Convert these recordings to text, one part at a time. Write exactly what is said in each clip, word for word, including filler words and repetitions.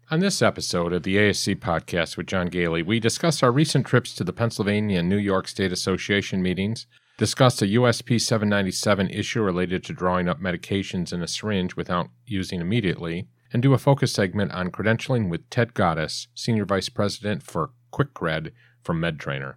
On this episode of the A S C podcast with John Gailey, we discuss our recent trips to the Pennsylvania and New York State Association meetings, discuss a U S P seven ninety-seven issue related to drawing up medications in a syringe without using immediately, and do a focus segment on credentialing with Ted Gaddis, Senior Vice President for QuickCred from MedTrainer.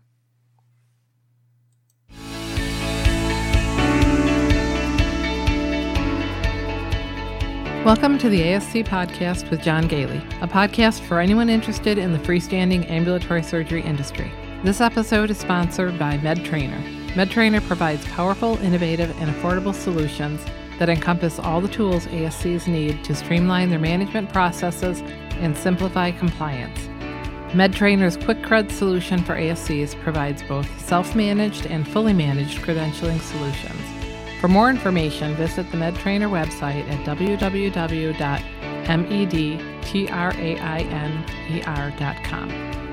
Welcome to the A S C podcast with John Gailey, a podcast for anyone interested in the freestanding ambulatory surgery industry. This episode is sponsored by MedTrainer. MedTrainer provides powerful, innovative, and affordable solutions that encompass all the tools A S Cs need to streamline their management processes and simplify compliance. MedTrainer's QuickCred solution for A S Cs provides both self-managed and fully managed credentialing solutions. For more information, visit the MedTrainer website at w w w dot medtrainer dot com.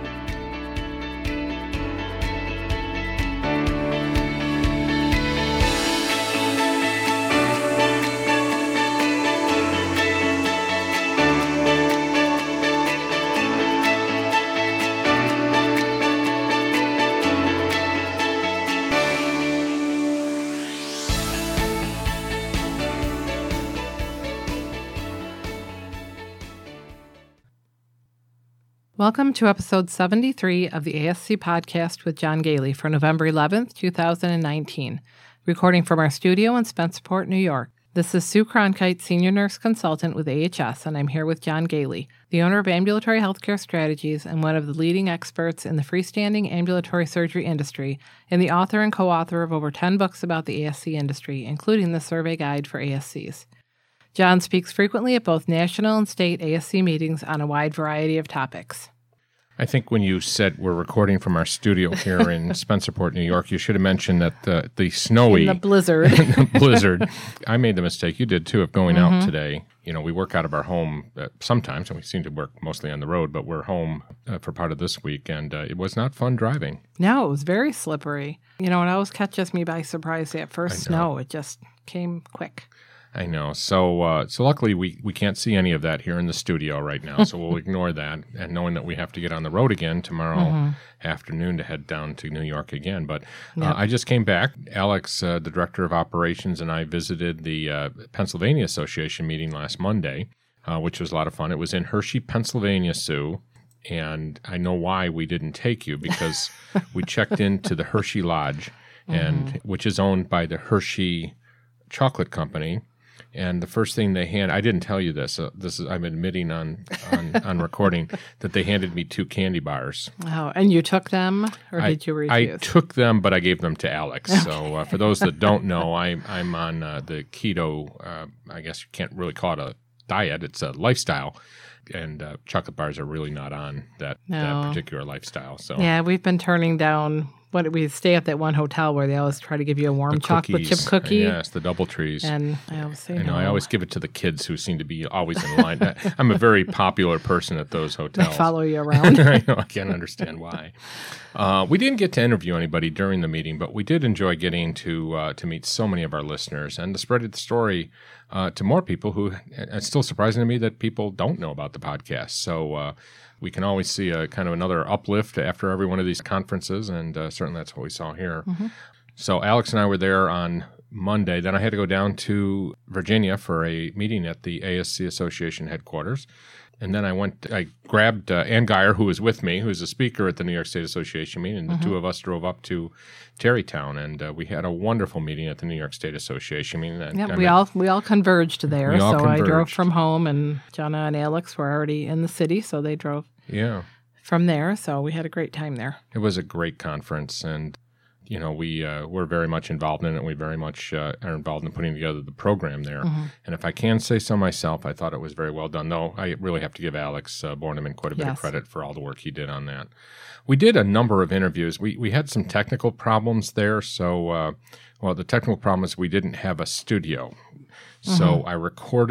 Welcome to episode seventy-three of the A S C podcast with John Gailey for November eleventh, two thousand nineteen, recording from our studio in Spencerport, New York. This is Sue Cronkite, Senior Nurse Consultant with A H S, and I'm here with John Gailey, the owner of Ambulatory Healthcare Strategies and one of the leading experts in the freestanding ambulatory surgery industry, and the author and co-author of over ten books about the A S C industry, including the Survey Guide for A S Cs. John speaks frequently at both national and state A S C meetings on a wide variety of topics. I think when you said we're recording from our studio here in Spencerport, New York, you should have mentioned that the, the snowy... In the blizzard. the blizzard. I made the mistake, you did too, of going mm-hmm. out today. You know, we work out of our home uh, sometimes, and we seem to work mostly on the road, but we're home uh, for part of this week, and uh, it was not fun driving. No, it was very slippery. You know, it always catches me by surprise that first snow. It just came quick. I know. So uh, so luckily we, we can't see any of that here in the studio right now, so we'll ignore that. And knowing that we have to get on the road again tomorrow mm-hmm. afternoon to head down to New York again. But uh, yep. I just came back. Alex, uh, the Director of Operations, and I visited the uh, Pennsylvania Association meeting last Monday, uh, which was a lot of fun. It was in Hershey, Pennsylvania, Sue. And I know why we didn't take you, because we checked into the Hershey Lodge, and mm-hmm. which is owned by the Hershey Chocolate Company. And the first thing they hand, I didn't tell you this, uh, this is, I'm admitting on, on, on recording, that they handed me two candy bars. Oh, and you took them, or I, did you refuse? I took them, but I gave them to Alex. Okay. So uh, for those that don't know, I, I'm on uh, the keto, uh, I guess you can't really call it a diet, it's a lifestyle. And uh, chocolate bars are really not on that, no. that particular lifestyle. So yeah, we've been turning down. What we stay at that one hotel where they always try to give you a warm the chocolate cookies. chip cookie. Yes, the DoubleTrees. And I always say I know. no. I always give it to the kids who seem to be always in line. I'm a very popular person at those hotels. They follow you around. I know. I can't understand why. Uh, we didn't get to interview anybody during the meeting, but we did enjoy getting to uh, to meet so many of our listeners and to spread the story uh, to more people who. It's still surprising to me that people don't know about the podcast. So. Uh, We can always see a kind of another uplift after every one of these conferences, and uh, certainly that's what we saw here. Mm-hmm. So Alex and I were there on Monday. Then I had to go down to Virginia for a meeting at the A S C Association headquarters. And then I went, I grabbed uh, Ann Geyer, who was with me, who's a speaker at the New York State Association meeting, and the mm-hmm. two of us drove up to Tarrytown, and uh, we had a wonderful meeting at the New York State Association meeting. Yeah, we all we all converged there. We all so converged. I drove from home, and Jonna and Alex were already in the city, so they drove yeah. from there. So we had a great time there. It was a great conference, and you know, we uh, we're very much involved in it. We very much uh, are involved in putting together the program there. Mm-hmm. And if I can say so myself, I thought it was very well done. Though I really have to give Alex uh, Borneman quite a bit yes. of credit for all the work he did on that. We did a number of interviews. We we had some technical problems there. So, uh, well, the technical problem is we didn't have a studio. Mm-hmm. So I recorded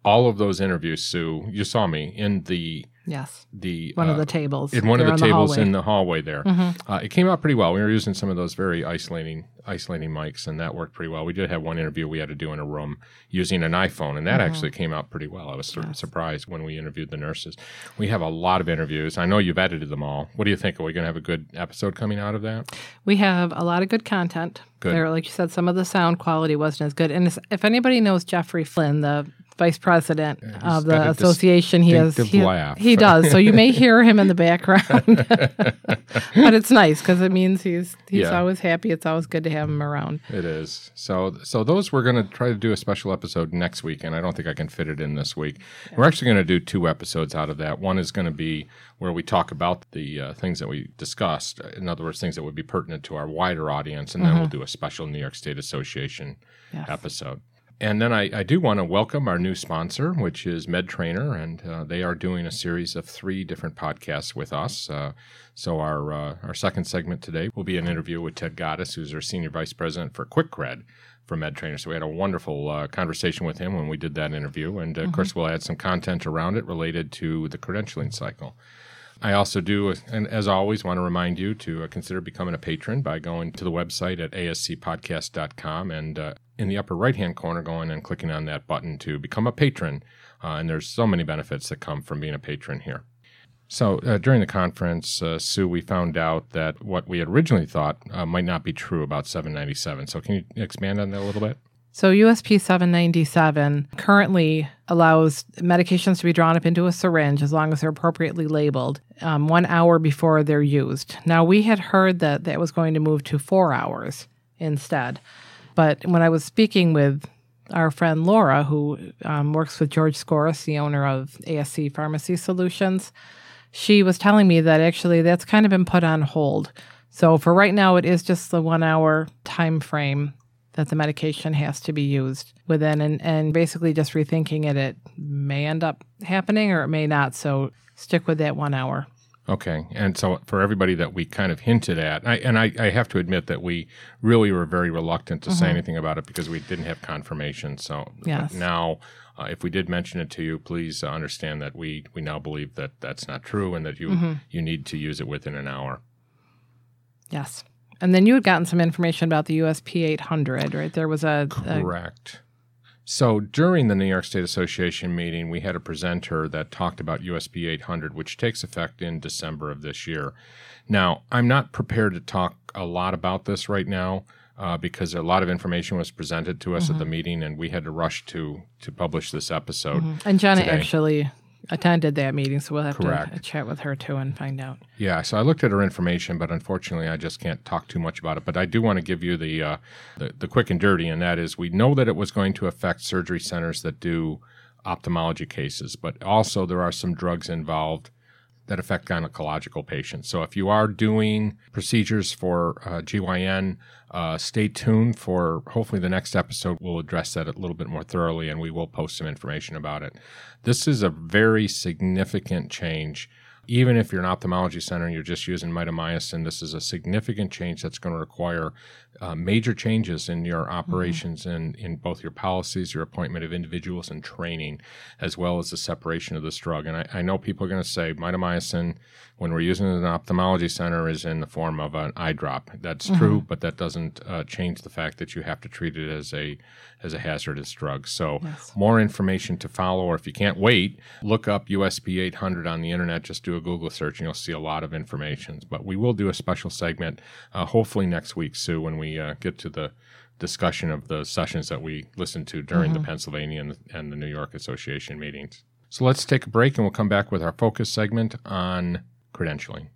all of those interviews, Sue, you saw me in the yes the one uh, of the tables in one of the in tables the in the hallway there. Mm-hmm. Uh, it came out pretty well. We were using some of those very isolating isolating mics, and that worked pretty well. We did have one interview we had to do in a room using an iPhone, and that mm-hmm. actually came out pretty well. I was sort of yes. surprised when we interviewed the nurses. We have a lot of interviews. I know you've edited them all. What do you think? Are we going to have a good episode coming out of that? We have a lot of good content. Good. There, like you said, some of the sound quality wasn't as good. And if anybody knows Jeffrey Flynn, the vice president He's of the got a association, he has he, laugh. he does. So you may hear him in the background, but it's nice because it means he's he's Yeah. always happy. It's always good to have him around. It is. So so those we're going to try to do a special episode next week, and I don't think I can fit it in this week. Yeah. We're actually going to do two episodes out of that. One is going to be where we talk about the uh, things that we discussed. In other words, things that would be pertinent to our wider audience, and then mm-hmm. we'll do a special New York State Association yes. episode. And then I, I do want to welcome our new sponsor, which is MedTrainer, and uh, they are doing a series of three different podcasts with us. Uh, so our uh, our second segment today will be an interview with Ted Goddess, who's our Senior Vice President for QuickCred for MedTrainer. So we had a wonderful uh, conversation with him when we did that interview, and uh, mm-hmm. of course we'll add some content around it related to the credentialing cycle. I also do, and as always, want to remind you to uh, consider becoming a patron by going to the website at a s c podcast dot com and uh, in the upper right-hand corner, going and clicking on that button to become a patron. Uh, and there's so many benefits that come from being a patron here. So uh, during the conference, uh, Sue, we found out that what we had originally thought uh, might not be true about seven ninety-seven. So can you expand on that a little bit? So U S P seven ninety-seven currently allows medications to be drawn up into a syringe as long as they're appropriately labeled um, one hour before they're used. Now, we had heard that that was going to move to four hours instead. But when I was speaking with our friend Laura, who um, works with George Skoris, the owner of A S C Pharmacy Solutions, she was telling me that actually that's kind of been put on hold. So for right now, it is just the one-hour time frame that the medication has to be used within, and, and basically just rethinking it, it may end up happening or it may not, so stick with that one hour. Okay, and so for everybody that we kind of hinted at, I, and I, I have to admit that we really were very reluctant to mm-hmm. say anything about it because we didn't have confirmation, so yes. now uh, if we did mention it to you, please uh, understand that we, we now believe that that's not true and that you mm-hmm. you need to use it within an hour. Yes. And then you had gotten some information about the U S P eight hundred, right? There was a... Correct. A... So during the New York State Association meeting, we had a presenter that talked about U S P eight hundred, which takes effect in December of this year. Now, I'm not prepared to talk a lot about this right now uh, because a lot of information was presented to us mm-hmm. at the meeting, and we had to rush to to publish this episode. Mm-hmm. And Jenna today. actually attended that meeting, so we'll have Correct. to chat with her too and find out. Yeah, so I looked at her information, but unfortunately I just can't talk too much about it. But I do want to give you the, uh, the the quick and dirty, and that is we know that it was going to affect surgery centers that do ophthalmology cases, but also there are some drugs involved that affect gynecological patients. So if you are doing procedures for uh, G Y N, uh, stay tuned for hopefully the next episode. We'll address that a little bit more thoroughly, and we will post some information about it. This is a very significant change. Even if you're an ophthalmology center and you're just using mitomycin, this is a significant change that's going to require uh, major changes in your operations mm-hmm. and in both your policies, your appointment of individuals, and training, as well as the separation of this drug. And I, I know people are going to say mitomycin, when we're using it in an ophthalmology center, is in the form of an eye drop. That's mm-hmm. true, but that doesn't uh, change the fact that you have to treat it as a as a hazardous drug. So yes. more information to follow, or if you can't wait, look up U S P eight hundred on the internet. Just do a Google search and you'll see a lot of information. But we will do a special segment, uh, hopefully next week, Sue, when we uh, get to the discussion of the sessions that we listened to during mm-hmm. the Pennsylvania and the, and the New York Association meetings. So let's take a break and we'll come back with our focus segment on credentialing.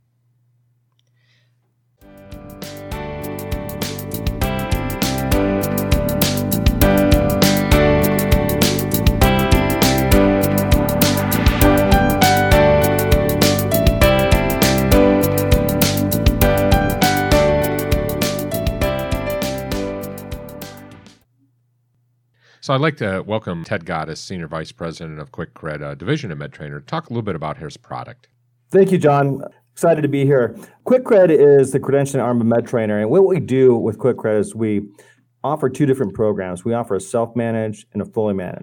So I'd like to welcome Ted Goddess, Senior Vice President of QuickCred, uh, Division of MedTrainer, talk a little bit about his product. Thank you, John. Excited to be here. QuickCred is the credentialing arm of MedTrainer, and what we do with QuickCred is we offer two different programs. We offer a self-managed and a fully managed.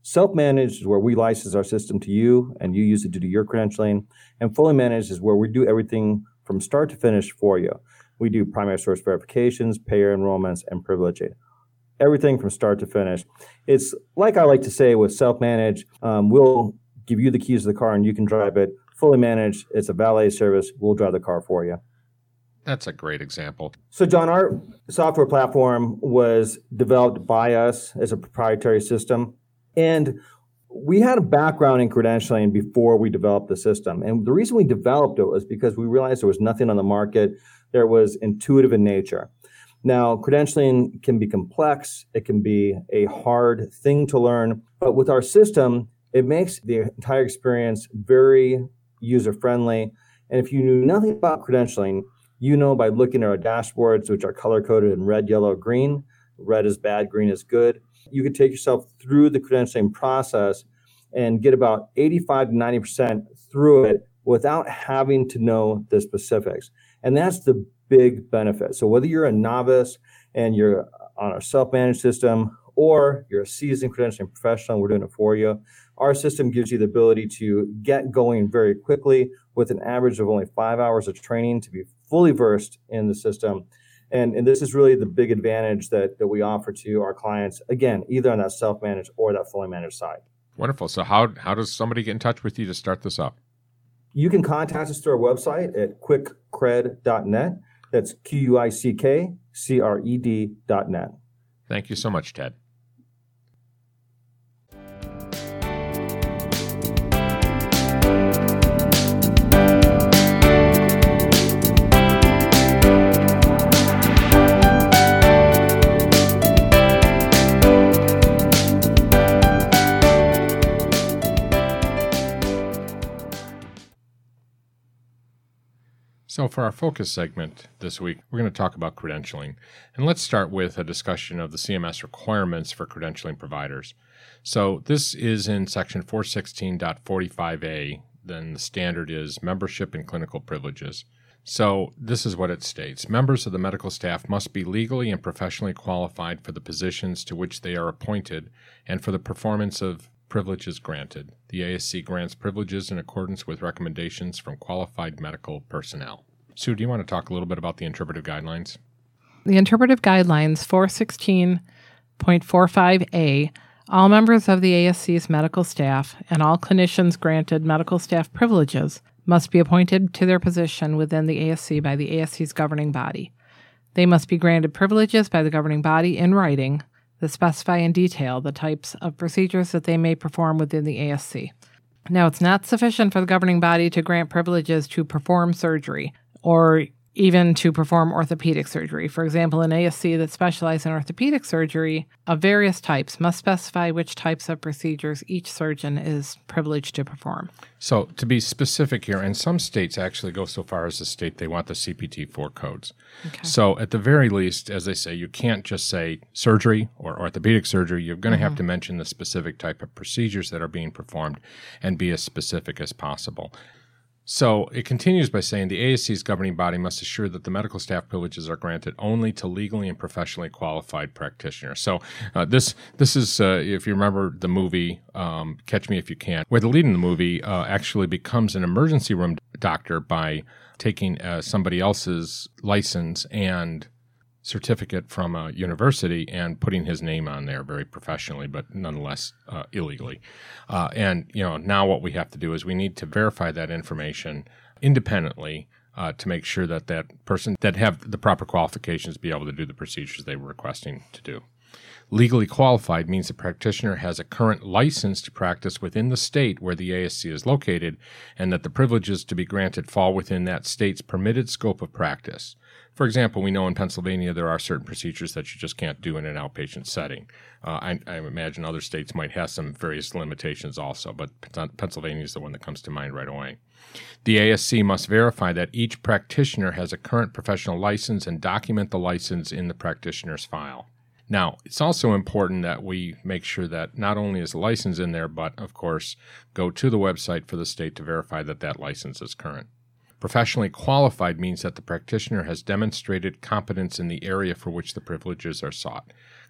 Self-managed is where we license our system to you and you use it to do your credentialing. And fully managed is where we do everything from start to finish for you. We do primary source verifications, payer enrollments, and privileging. Everything from start to finish. It's like I like to say with self-managed, um, we'll give you the keys to the car and you can drive it. Fully managed, it's a valet service. We'll drive the car for you. That's a great example. So, John, our software platform was developed by us as a proprietary system. And we had a background in credentialing before we developed the system. And the reason we developed it was because we realized there was nothing on the market that was intuitive in nature. Now, credentialing can be complex. It can be a hard thing to learn. But with our system, it makes the entire experience very user-friendly. And if you knew nothing about credentialing, you know by looking at our dashboards, which are color-coded in red, yellow, green. Red is bad, green is good. You could take yourself through the credentialing process and get about eighty-five to ninety percent through it without having to know the specifics. And that's the big benefit. So whether you're a novice and you're on a self-managed system or you're a seasoned credentialing professional, we're doing it for you. Our system gives you the ability to get going very quickly with an average of only five hours of training to be fully versed in the system. And, and this is really the big advantage that, that we offer to our clients, again, either on that self-managed or that fully managed side. Wonderful. So how, how does somebody get in touch with you to start this up? You can contact us through our website at quick cred dot net. That's Q U I C K C R E D dot net. Thank you so much, Ted. So for our focus segment this week, we're going to talk about credentialing. And let's start with a discussion of the C M S requirements for credentialing providers. So this is in section four sixteen point forty-five A. Then the standard is membership and clinical privileges. So this is what it states. Members of the medical staff must be legally and professionally qualified for the positions to which they are appointed and for the performance of privileges granted. The A S C grants privileges in accordance with recommendations from qualified medical personnel. Sue, do you want to talk a little bit about the interpretive guidelines? The interpretive guidelines four sixteen point forty-five A, all members of the A S C's medical staff and all clinicians granted medical staff privileges must be appointed to their position within the A S C by the A S C's governing body. They must be granted privileges by the governing body in writing that specify in detail the types of procedures that they may perform within the A S C. Now, it's not sufficient for the governing body to grant privileges to perform surgery or even to perform orthopedic surgery. For example, an A S C that specializes in orthopedic surgery of various types must specify which types of procedures each surgeon is privileged to perform. So to be specific here, and some states actually go so far as to state they want the C P T four codes. Okay. So at the very least, as they say, you can't just say surgery or orthopedic surgery. You're going to mm-hmm. have to mention the specific type of procedures that are being performed and be as specific as possible. So it continues by saying the A S C's governing body must assure that the medical staff privileges are granted only to legally and professionally qualified practitioners. So uh, this this is, uh, if you remember the movie um, Catch Me If You Can, where the lead in the movie uh, actually becomes an emergency room doctor by taking uh, somebody else's license and certificate from a university and putting his name on there very professionally, but nonetheless uh, illegally. Uh, and, you know, now what we have to do is we need to verify that information independently uh, to make sure that that person that have the proper qualifications be able to do the procedures they were requesting to do. Legally qualified means the practitioner has a current license to practice within the state where the A S C is located and that the privileges to be granted fall within that state's permitted scope of practice. For example, we know in Pennsylvania there are certain procedures that you just can't do in an outpatient setting. Uh, I, I imagine other states might have some various limitations also, but Pennsylvania is the one that comes to mind right away. The A S C must verify that each practitioner has a current professional license and document the license in the practitioner's file. Now, it's also important that we make sure that not only is the license in there, but, of course, go to the website for the state to verify that that license is current. Professionally qualified means that the practitioner has demonstrated competence in the area for which the privileges are sought.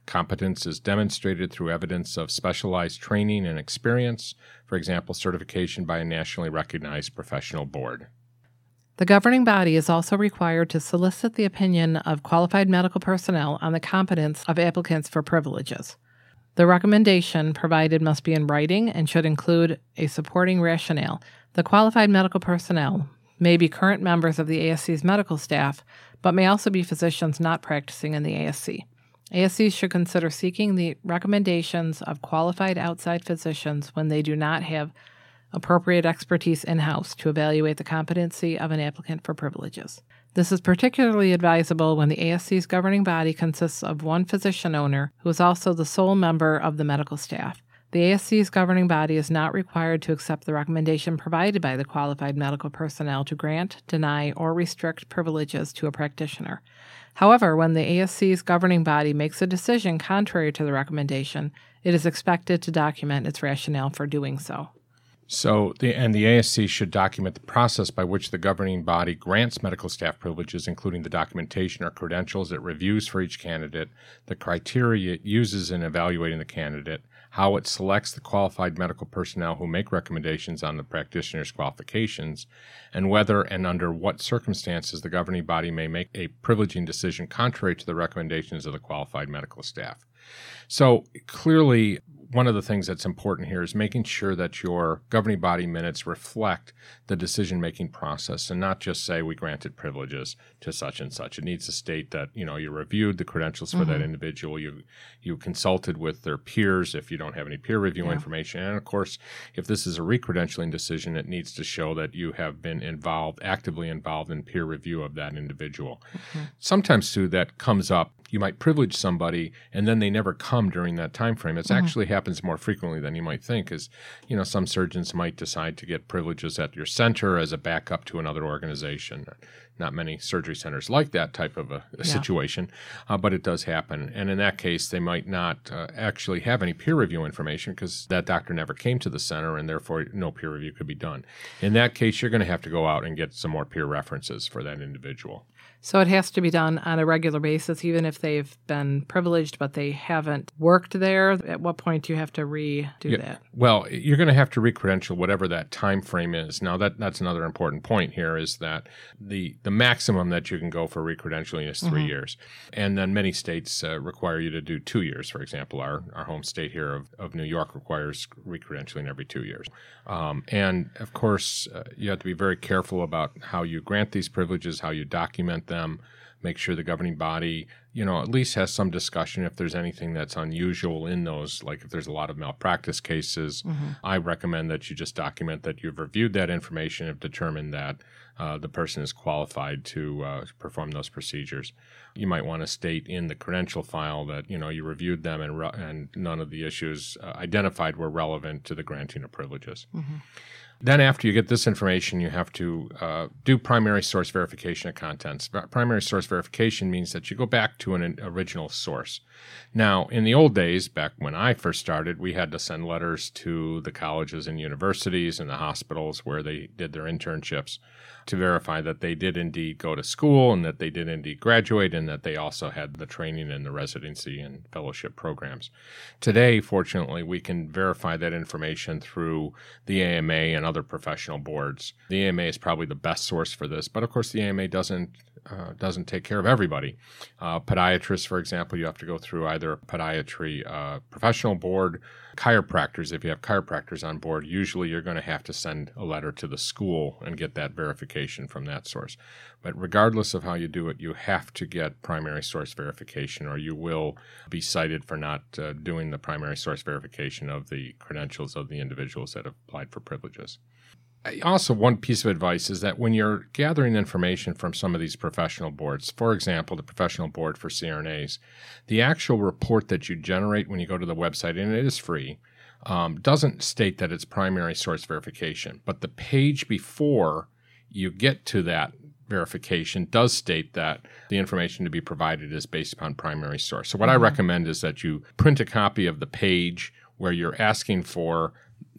Competence is demonstrated through evidence of specialized training and experience, for example, certification by a nationally recognized professional board. The governing body is also required to solicit the opinion of qualified medical personnel on the competence of applicants for privileges. The recommendation provided must be in writing and should include a supporting rationale. The qualified medical personnel may be current members of the A S C's medical staff, but may also be physicians not practicing in the A S C. A S Cs should consider seeking the recommendations of qualified outside physicians when they do not have appropriate expertise in-house to evaluate the competency of an applicant for privileges. This is particularly advisable when the A S C's governing body consists of one physician owner who is also the sole member of the medical staff. The A S C's governing body is not required to accept the recommendation provided by the qualified medical personnel to grant, deny, or restrict privileges to a practitioner. However, when the A S C's governing body makes a decision contrary to the recommendation, it is expected to document its rationale for doing so. So, the, and the A S C should document the process by which the governing body grants medical staff privileges, including the documentation or credentials it reviews for each candidate, the criteria it uses in evaluating the candidate, how it selects the qualified medical personnel who make recommendations on the practitioner's qualifications, and whether and under what circumstances the governing body may make a privileging decision contrary to the recommendations of the qualified medical staff. So, clearly, one of the things that's important here is making sure that your governing body minutes reflect the decision-making process and not just say we granted privileges to such and such. It needs to state that, you know, you reviewed the credentials for mm-hmm. that individual, you you consulted with their peers if you don't have any peer review yeah. information, and of course, if this is a recredentialing decision, it needs to show that you have been involved, actively involved in peer review of that individual. Mm-hmm. Sometimes, too, that comes up. You might privilege somebody and then they never come during that time frame. It mm-hmm. actually happens more frequently than you might think, is, you know, some surgeons might decide to get privileges at your center as a backup to another organization. Not many surgery centers like that type of a, a yeah. situation, uh, but it does happen. And in that case, they might not uh, actually have any peer review information because that doctor never came to the center and therefore no peer review could be done. In that case, you're going to have to go out and get some more peer references for that individual. So it has to be done on a regular basis, even if they've been privileged, but they haven't worked there. At what point do you have to redo yeah. that? Well, you're going to have to recredential whatever that time frame is. Now, that that's another important point here is that the the maximum that you can go for recredentialing is three mm-hmm. years. And then many states uh, require you to do two years. For example, our, our home state here of, of New York requires recredentialing every two years. Um, and, of course, uh, you have to be very careful about how you grant these privileges, how you document them, make sure the governing body, you know, at least has some discussion if there's anything that's unusual in those, like if there's a lot of malpractice cases. Mm-hmm. I recommend that you just document that you've reviewed that information and determined that uh, the person is qualified to uh, perform those procedures. You might want to state in the credential file that, you know, you reviewed them and, re- and none of the issues uh, identified were relevant to the granting of privileges. Mm-hmm. Then after you get this information, you have to uh, do primary source verification of contents. Primary source verification means that you go back to an original source. Now, in the old days, back when I first started, we had to send letters to the colleges and universities and the hospitals where they did their internships to verify that they did indeed go to school and that they did indeed graduate and that they also had the training and the residency and fellowship programs. Today, fortunately, we can verify that information through the A M A and other professional boards. The A M A is probably the best source for this, but of course the A M A doesn't uh, doesn't take care of everybody. Uh, podiatrists, for example, you have to go through either a podiatry uh, professional board. Chiropractors, if you have chiropractors on board, usually you're going to have to send a letter to the school and get that verification from that source. But regardless of how you do it, you have to get primary source verification or you will be cited for not uh, doing the primary source verification of the credentials of the individuals that have applied for privileges. Also, one piece of advice is that when you're gathering information from some of these professional boards, for example, the Professional Board for C R N As, the actual report that you generate when you go to the website, and it is free, um, doesn't state that it's primary source verification. But the page before you get to that verification does state that the information to be provided is based upon primary source. So what mm-hmm. I recommend is that you print a copy of the page where you're asking for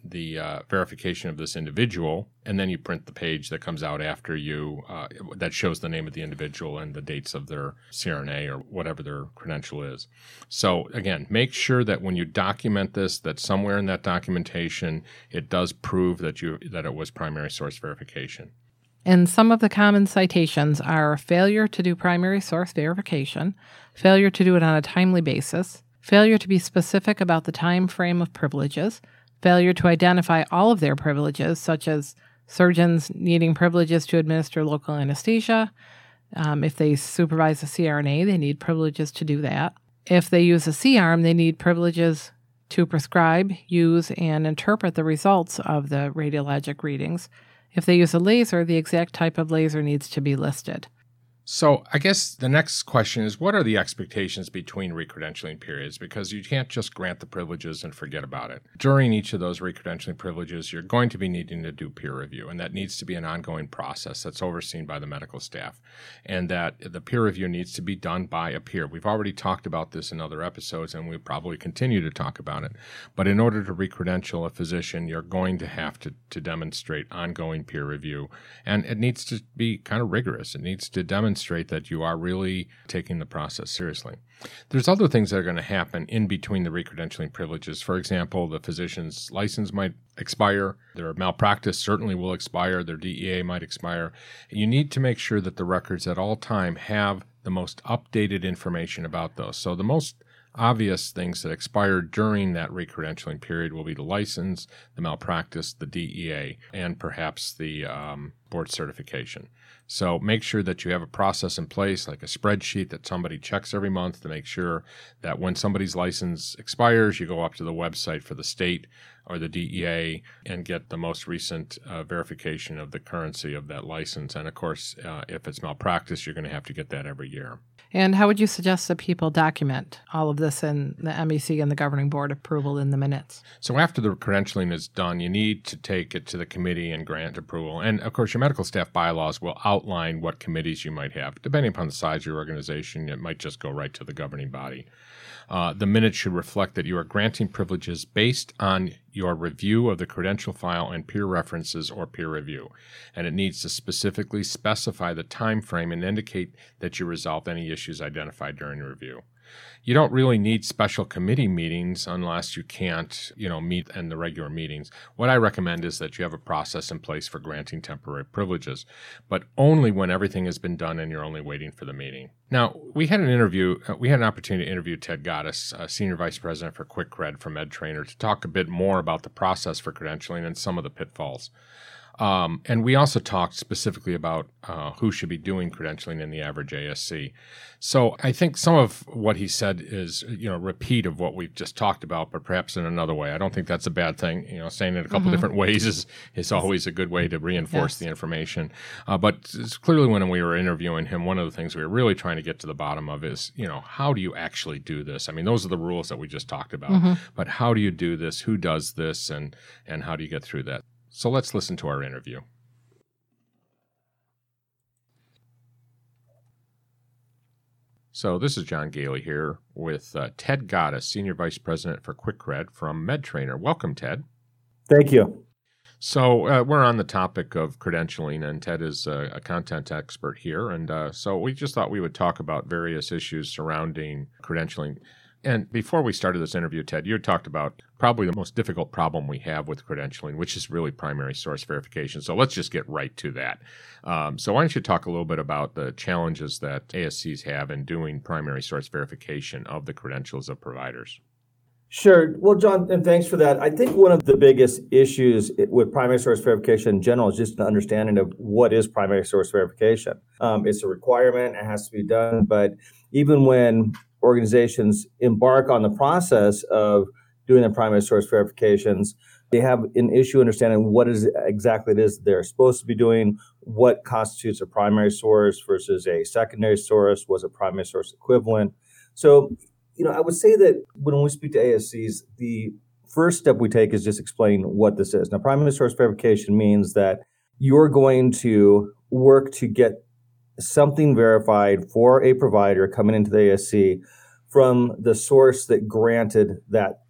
the uh, verification of this individual, and then you print the page that comes out after you uh, that shows the name of the individual and the dates of their C R N A or whatever their credential is. So again, make sure that when you document this, that somewhere in that documentation it does prove that you that it was primary source verification. And some of the common citations are failure to do primary source verification, failure to do it on a timely basis, failure to be specific about the time frame of privileges, failure to identify all of their privileges, such as surgeons needing privileges to administer local anesthesia. Um, if they supervise a C R N A, they need privileges to do that. If they use a C-arm, they need privileges to prescribe, use, and interpret the results of the radiologic readings. If they use a laser, the exact type of laser needs to be listed. So I guess the next question is, what are the expectations between recredentialing periods? Because you can't just grant the privileges and forget about it. During each of those recredentialing privileges, you're going to be needing to do peer review, and that needs to be an ongoing process that's overseen by the medical staff, and that the peer review needs to be done by a peer. We've already talked about this in other episodes, and we'll probably continue to talk about it. But in order to recredential a physician, you're going to have to, to demonstrate ongoing peer review, and it needs to be kind of rigorous. It needs to demonstrate that you are really taking the process seriously. There's other things that are going to happen in between the recredentialing privileges. For example, the physician's license might expire. Their malpractice certainly will expire. Their D E A might expire. You need to make sure that the records at all time have the most updated information about those. So the most obvious things that expire during that recredentialing period will be the license, the malpractice, the D E A, and perhaps the um, board certification. So make sure that you have a process in place, like a spreadsheet that somebody checks every month to make sure that when somebody's license expires, you go up to the website for the state or the D E A and get the most recent uh, verification of the currency of that license. And of course, uh, if it's malpractice, you're going to have to get that every year. And how would you suggest that people document all of this in the M E C and the governing board approval in the minutes? So after the credentialing is done, you need to take it to the committee and grant approval. And of course, your medical staff bylaws will outline what committees you might have. Depending upon the size of your organization, it might just go right to the governing body. Uh, the minutes should reflect that you are granting privileges based on your review of the credential file and peer references or peer review. And it needs to specifically specify the time frame and indicate that you resolved any issues identified during the review. You don't really need special committee meetings unless you can't, you know, meet in the regular meetings. What I recommend is that you have a process in place for granting temporary privileges, but only when everything has been done and you're only waiting for the meeting. Now, we had an interview, uh, we had an opportunity to interview Ted Gaddis, uh, Senior Vice President for QuickCred from MedTrainer, to talk a bit more about the process for credentialing and some of the pitfalls. Um, and we also talked specifically about uh, who should be doing credentialing in the average A S C. So I think some of what he said is, you know, repeat of what we've just talked about, but perhaps in another way. I don't think that's a bad thing. You know, saying it a couple mm-hmm. different ways is, is always a good way to reinforce yes. the information. Uh, but it's clearly when we were interviewing him, one of the things we were really trying to get to the bottom of is, you know, how do you actually do this? I mean, those are the rules that we just talked about. Mm-hmm. But how do you do this? Who does this? And, and how do you get through that? So let's listen to our interview. So this is John Gailey here with uh, Ted Gaddis, Senior Vice President for QuickCred from MedTrainer. Welcome, Ted. Thank you. So uh, we're on the topic of credentialing, and Ted is a, a content expert here. And uh, so we just thought we would talk about various issues surrounding credentialing. And before we started this interview, Ted, you had talked about probably the most difficult problem we have with credentialing, which is really primary source verification. So let's just get right to that. Um, so why don't you talk a little bit about the challenges that A S Cs have in doing primary source verification of the credentials of providers? Sure. Well, John, and thanks for that. I think one of the biggest issues with primary source verification in general is just an understanding of what is primary source verification. Um, it's a requirement. It has to be done. But even when organizations embark on the process of doing the primary source verifications, they have an issue understanding what is exactly it is they're supposed to be doing, what constitutes a primary source versus a secondary source, was a primary source equivalent. So, you know, I would say that when we speak to A S Cs, the first step we take is just explain what this is. Now, primary source verification means that you're going to work to get something verified for a provider coming into the A S C from the source that granted that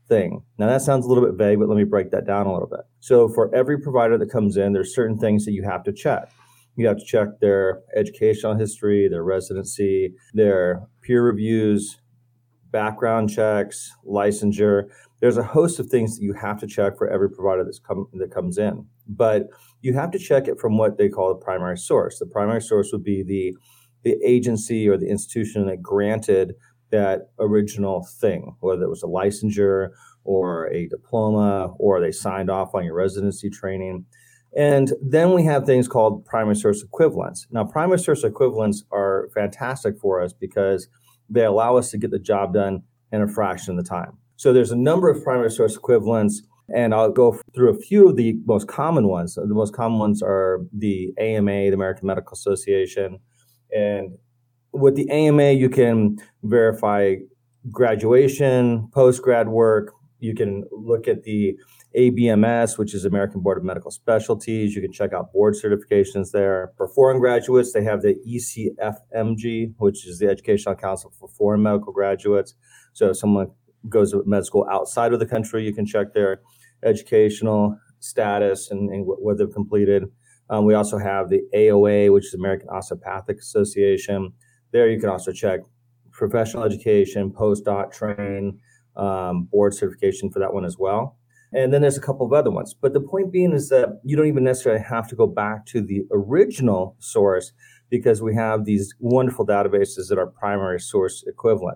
thing. Now that sounds a little bit vague, but let me break that down a little bit. So for every provider that comes in, there's certain things that you have to check. You have to check their educational history, their residency, their peer reviews, background checks, licensure. There's a host of things that you have to check for every provider that's come, that comes in. But you have to check it from what they call the primary source. The primary source would be the, the agency or the institution that granted that original thing, whether it was a licensure or a diploma, or they signed off on your residency training. And then we have things called primary source equivalents. Now, primary source equivalents are fantastic for us because they allow us to get the job done in a fraction of the time. So there's a number of primary source equivalents, and I'll go through a few of the most common ones. The most common ones are the A M A, the American Medical Association. And with the A M A, you can verify graduation, post-grad work. You can look at the A B M S, which is American Board of Medical Specialties. You can check out board certifications there. For foreign graduates, they have the E C F M G, which is the Educational Council for Foreign Medical Graduates. So if someone goes to med school outside of the country, you can check their educational status and, and what they've completed. Um, we also have the A O A, which is American Osteopathic Association. There you can also check professional education, postdoc train, um, board certification for that one as well. And then there's a couple of other ones. But the point being is that you don't even necessarily have to go back to the original source because we have these wonderful databases that are primary source equivalent.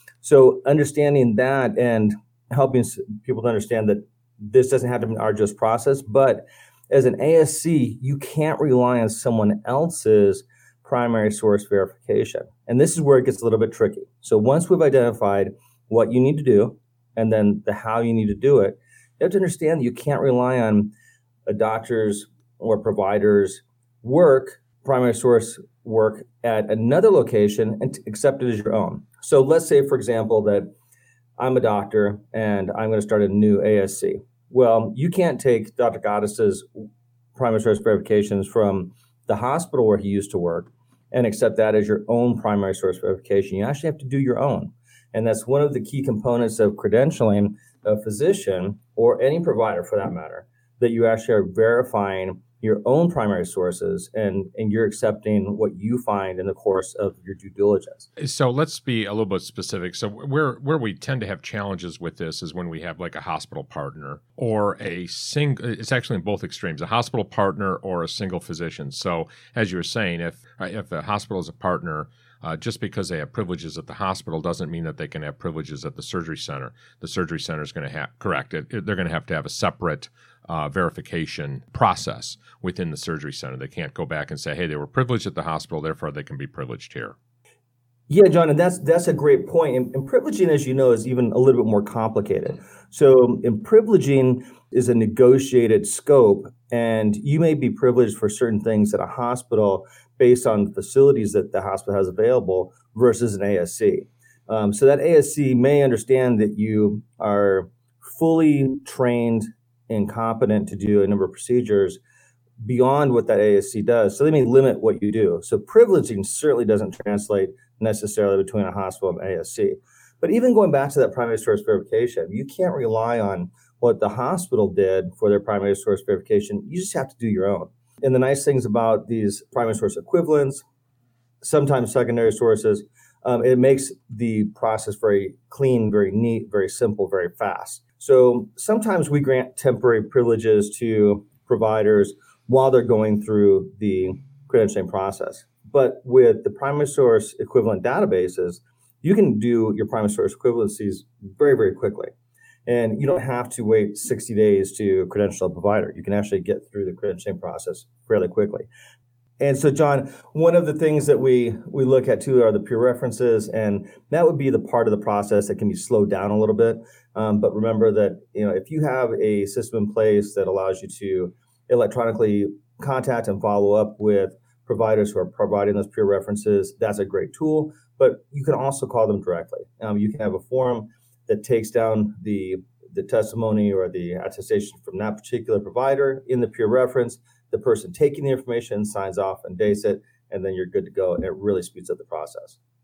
So understanding that and helping people to understand that this doesn't have to be an arduous process, but as an A S C, you can't rely on someone else's primary source verification. And this is where it gets a little bit tricky. So once we've identified what you need to do and then the how you need to do it, you have to understand that you can't rely on a doctor's or provider's work, primary source work at another location and accept it as your own. So let's say, for example, that I'm a doctor and I'm going to start a new A S C. Well, you can't take Doctor Gaddis's primary source verifications from the hospital where he used to work and accept that as your own primary source verification. You actually have to do your own. And that's one of the key components of credentialing a physician or any provider for that matter, that you actually are verifying your own primary sources and, and you're accepting what you find in the course of your due diligence. So let's be a little bit specific. So where where we tend to have challenges with this is when we have like a hospital partner or a single, it's actually in both extremes, a hospital partner or a single physician. So as you were saying, if if a hospital is a partner, Uh, just because they have privileges at the hospital doesn't mean that they can have privileges at the surgery center. The surgery center is going to have, correct, it, it, they're going to have to have a separate uh, verification process within the surgery center. They can't go back and say, hey, they were privileged at the hospital, therefore they can be privileged here. Yeah, John, and that's that's a great point. And, and privileging, as you know, is even a little bit more complicated. So in privileging is a negotiated scope, and you may be privileged for certain things at a hospital based on the facilities that the hospital has available versus an A S C. Um, so that A S C may understand that you are fully trained and competent to do a number of procedures beyond what that A S C does. So they may limit what you do. So privileging certainly doesn't translate necessarily between a hospital and A S C. But even going back to that primary source verification, you can't rely on what the hospital did for their primary source verification. You just have to do your own. And the nice things about these primary source equivalents, sometimes secondary sources, um, it makes the process very clean, very neat, very simple, very fast. So sometimes we grant temporary privileges to providers while they're going through the credentialing process. But with the primary source equivalent databases, you can do your primary source equivalencies very, very quickly. And you don't have to wait sixty days to credential a provider. You can actually get through the credentialing process fairly quickly. And so, John, one of the things that we, we look at too are the peer references, and that would be the part of the process that can be slowed down a little bit. Um, but remember that, you know, if you have a system in place that allows you to electronically contact and follow up with providers who are providing those peer references, that's a great tool. But you can also call them directly. Um, you can have a form that takes down the, the testimony or the attestation from that particular provider in the peer reference. The person taking the information signs off and dates it, and then you're good to go. And it really speeds up the process.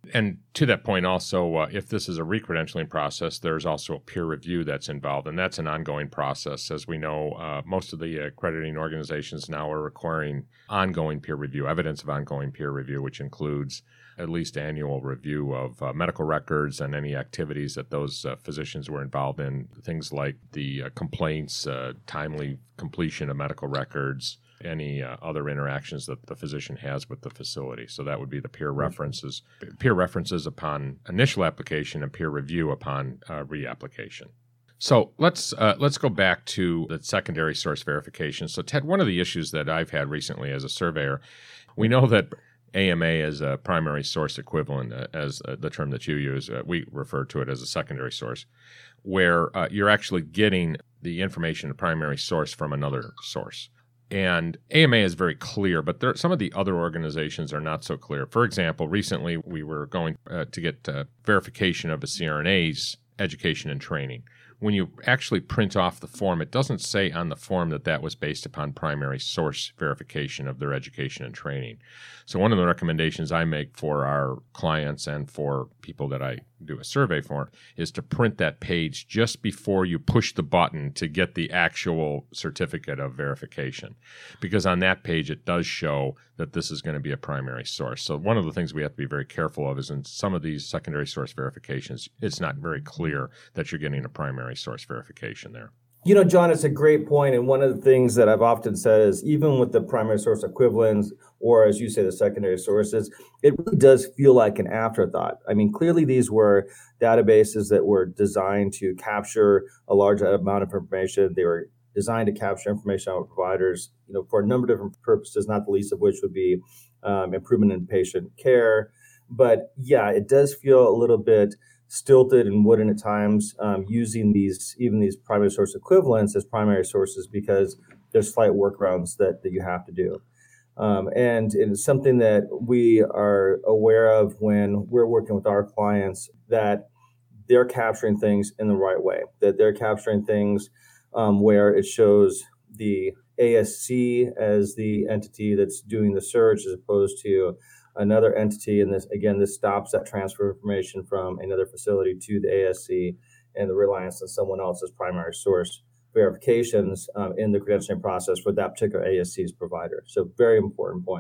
And to that point also, uh, if this is a recredentialing process, there's also a peer review that's involved, and that's an ongoing process. As we know, uh, most of the accrediting organizations now are requiring ongoing peer review, evidence of ongoing peer review, which includes at least annual review of uh, medical records and any activities that those uh, physicians were involved in, things like the uh, complaints, uh, timely completion of medical records, any uh, other interactions that the physician has with the facility. So that would be the peer references, peer references upon initial application and peer review upon uh, reapplication. So let's uh, let's go back to the secondary source verification. So Ted, one of the issues that I've had recently as a surveyor, we know that A M A is a primary source equivalent, uh, as uh, the term that you use. Uh, we refer to it as a secondary source, where uh, you're actually getting the information, the primary source, from another source. And A M A is very clear, but there, some of the other organizations are not so clear. For example, recently we were going uh, to get uh, verification of a C R N A's education and training. When you actually print off the form, it doesn't say on the form that that was based upon primary source verification of their education and training. So one of the recommendations I make for our clients and for people that I do a survey for is to print that page just before you push the button to get the actual certificate of verification. Because on that page, it does show that this is going to be a primary source. So one of the things we have to be very careful of is in some of these secondary source verifications, it's not very clear that you're getting a primary source verification there. You know, John, it's a great point. And one of the things that I've often said is even with the primary source equivalents, or as you say, the secondary sources, it really does feel like an afterthought. I mean, clearly these were databases that were designed to capture a large amount of information. They were designed to capture information on providers, you know, for a number of different purposes, not the least of which would be um, improvement in patient care. But yeah, it does feel a little bit stilted and wooden at times, um, using these, even these primary source equivalents as primary sources, because there's slight workarounds that, that you have to do. Um, and it's something that we are aware of when we're working with our clients, that they're capturing things in the right way, that they're capturing things um, where it shows the A S C as the entity that's doing the search as opposed to another entity. And this, again, this stops that transfer of information from another facility to the A S C and the reliance on someone else's primary source verifications um, in the credentialing process for that particular A S C's provider. So very important point.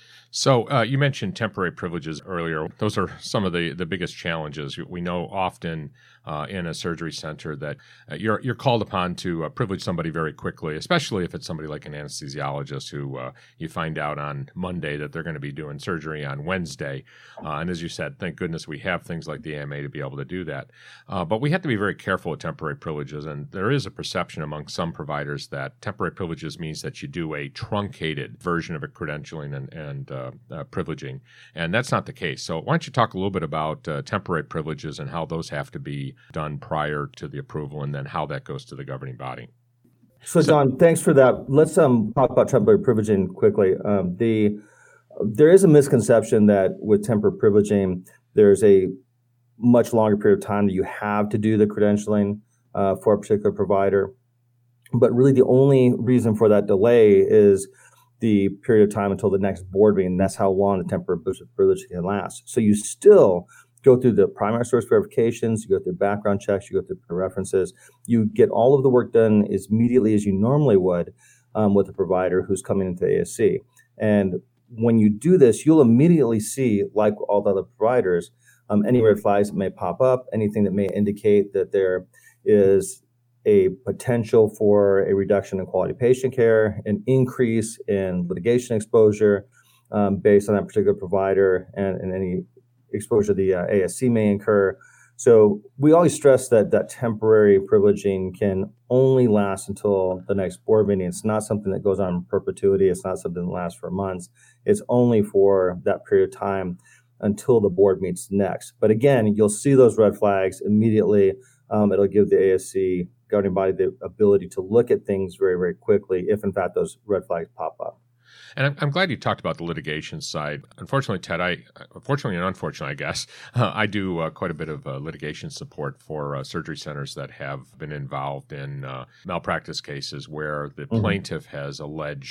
So uh, you mentioned temporary privileges earlier. Those are some of the, the biggest challenges. We know often uh, in a surgery center that uh, you're you're called upon to uh, privilege somebody very quickly, especially if it's somebody like an anesthesiologist who uh, you find out on Monday that they're going to be doing surgery on Wednesday. Uh, and as you said, thank goodness we have things like the A M A to be able to do that. Uh, but we have to be very careful with temporary privileges. And there is a perception among some providers that temporary privileges means that you do a truncated version of a credentialing and, and uh, uh, privileging. And that's not the case. So why don't you talk a little bit about uh, temporary privileges and how those have to be done prior to the approval, and then how that goes to the governing body. So, Don, thanks for that. Let's um, talk about temporary privileging quickly. Um, the there is a misconception that with temporary privileging, there's a much longer period of time that you have to do the credentialing uh, for a particular provider. But really, the only reason for that delay is the period of time until the next board meeting. That's how long the temporary privilege can last. So you still go through the primary source verifications, you go through background checks, you go through references, you get all of the work done as immediately as you normally would um, with a provider who's coming into the A S C. And when you do this, you'll immediately see, like all the other providers, um, any red flags that may pop up, anything that may indicate that there is a potential for a reduction in quality patient care, an increase in litigation exposure um, based on that particular provider, and, and any exposure the uh, A S C may incur. So we always stress that that temporary privileging can only last until the next board meeting. It's not something that goes on in perpetuity. It's not something that lasts for months. It's only for that period of time until the board meets next. But again, you'll see those red flags immediately. Um, it'll give the A S C governing body the ability to look at things very, very quickly if, in fact, those red flags pop up. And I'm, I'm glad you talked about the litigation side. Unfortunately, Ted, I, unfortunately and unfortunately, I guess, uh, I do uh, quite a bit of uh, litigation support for uh, surgery centers that have been involved in uh, malpractice cases where the mm-hmm. plaintiff has alleged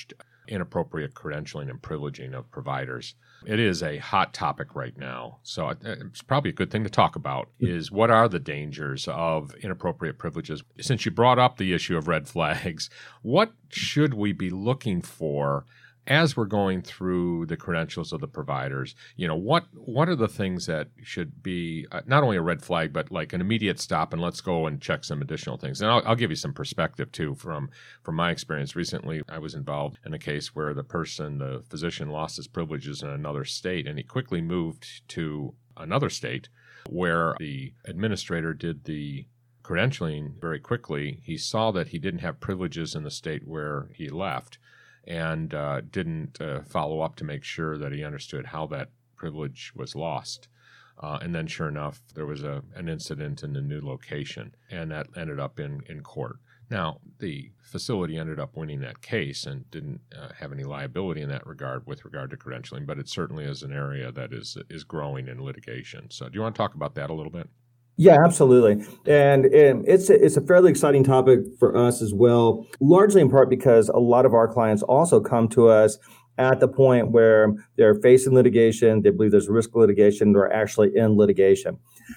inappropriate credentialing and privileging of providers. It is a hot topic right now. So it's probably a good thing to talk about is what are the dangers of inappropriate privileges? Since you brought up the issue of red flags, what should we be looking for as we're going through the credentials of the providers? You know, what what are the things that should be uh, not only a red flag, but like an immediate stop and let's go and check some additional things? And I'll, I'll give you some perspective, too, from, from my experience. Recently, I was involved in a case where the person, the physician, lost his privileges in another state, and he quickly moved to another state where the administrator did the credentialing very quickly. He saw that he didn't have privileges in the state where he left, and uh, didn't uh, follow up to make sure that he understood how that privilege was lost. Uh, and then sure enough, there was a, an incident in a new location, and that ended up in, in court. Now, the facility ended up winning that case and didn't uh, have any liability in that regard with regard to credentialing, but it certainly is an area that is is growing in litigation. So do you want to talk about that a little bit? Yeah, absolutely. And, and it's a, it's a fairly exciting topic for us as well, largely in part because a lot of our clients also come to us at the point where they're facing litigation, they believe there's a risk of litigation, they're actually in litigation.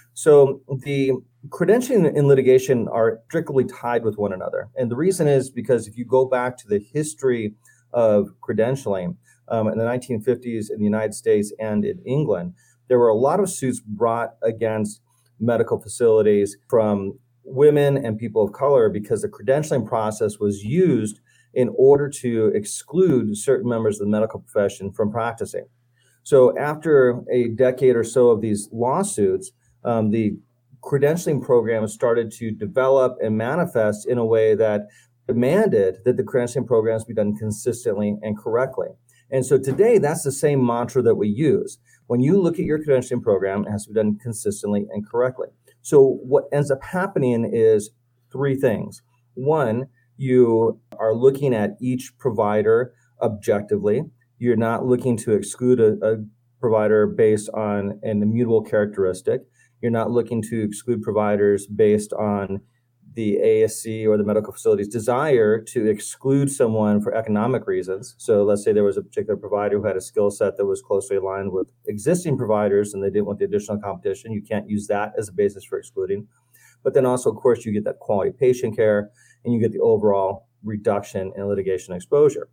So the credentialing and litigation are strictly tied with one another. And the reason is because if you go back to the history of credentialing um, in the nineteen fifties in the United States and in England, there were a lot of suits brought against medical facilities from women and people of color because the credentialing process was used in order to exclude certain members of the medical profession from practicing. So after a decade or so of these lawsuits, um, the credentialing program started to develop and manifest in a way that demanded that the credentialing programs be done consistently and correctly. And so today, that's the same mantra that we use. When you look at your credentialing program, it has to be done consistently and correctly. So what ends up happening is three things. One, you are looking at each provider objectively. You're not looking to exclude a, a provider based on an immutable characteristic. You're not looking to exclude providers based on the A S C or the medical facility's desire to exclude someone for economic reasons. So let's say there was a particular provider who had a skill set that was closely aligned with existing providers and they didn't want the additional competition. You can't use that as a basis for excluding. But then also, of course, you get that quality patient care and you get the overall reduction in litigation exposure.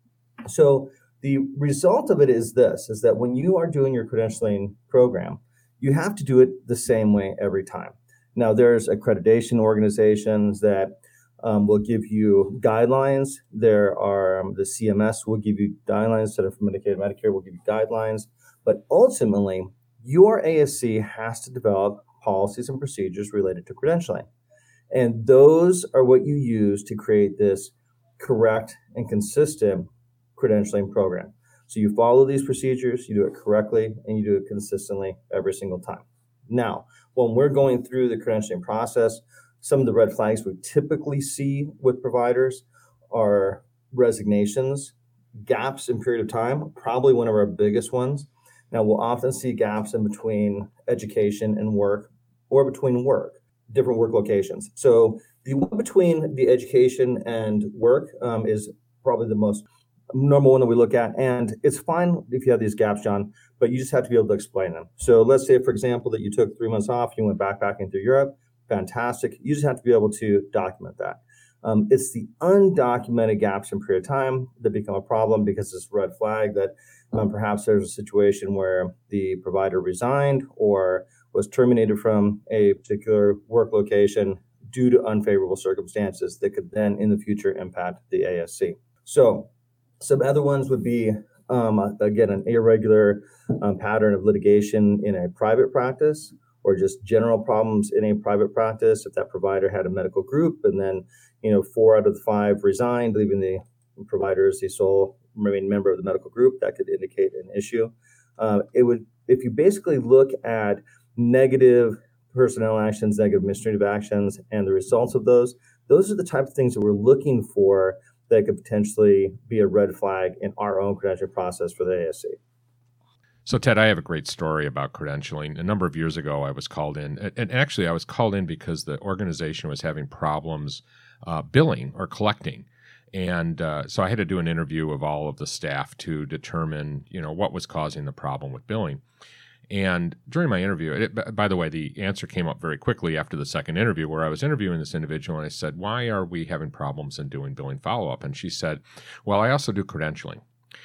So the result of it is this, is that when you are doing your credentialing program, you have to do it the same way every time. Now, there's accreditation organizations that um, will give you guidelines. There are um, the C M S will give you guidelines. Center for Medicaid and Medicare will give you guidelines. But ultimately, your A S C has to develop policies and procedures related to credentialing. And those are what you use to create this correct and consistent credentialing program. So you follow these procedures, you do it correctly, and you do it consistently every single time. Now, when we're going through the credentialing process, some of the red flags we typically see with providers are resignations, gaps in period of time, probably one of our biggest ones. Now, we'll often see gaps in between education and work or between work, different work locations. So the one between the education and work um, is probably the most number one that we look at. And it's fine if you have these gaps, John, but you just have to be able to explain them. So let's say, for example, that you took three months off, you went backpacking through Europe. Fantastic. You just have to be able to document that. Um, it's the undocumented gaps in period of time that become a problem because it's a red flag that um, perhaps there's a situation where the provider resigned or was terminated from a particular work location due to unfavorable circumstances that could then in the future impact the A S C. So some other ones would be, um, again, an irregular um, pattern of litigation in a private practice or just general problems in a private practice. If that provider had a medical group and then, you know, four out of the five resigned, leaving the provider as the sole remaining member of the medical group, that could indicate an issue. Uh, it would, if you basically look at negative personnel actions, negative administrative actions, and the results of those, those are the type of things that we're looking for that could potentially be a red flag in our own credentialing process for the A S C. So, Ted, I have a great story about credentialing. A number of years ago, I was called in, and actually I was called in because the organization was having problems uh, billing or collecting. And uh, so I had to do an interview of all of the staff to determine, you know, what was causing the problem with billing. And during my interview, it, by the way, the answer came up very quickly after the second interview where I was interviewing this individual and I said, why are we having problems in doing billing follow-up? And she said, well, I also do credentialing.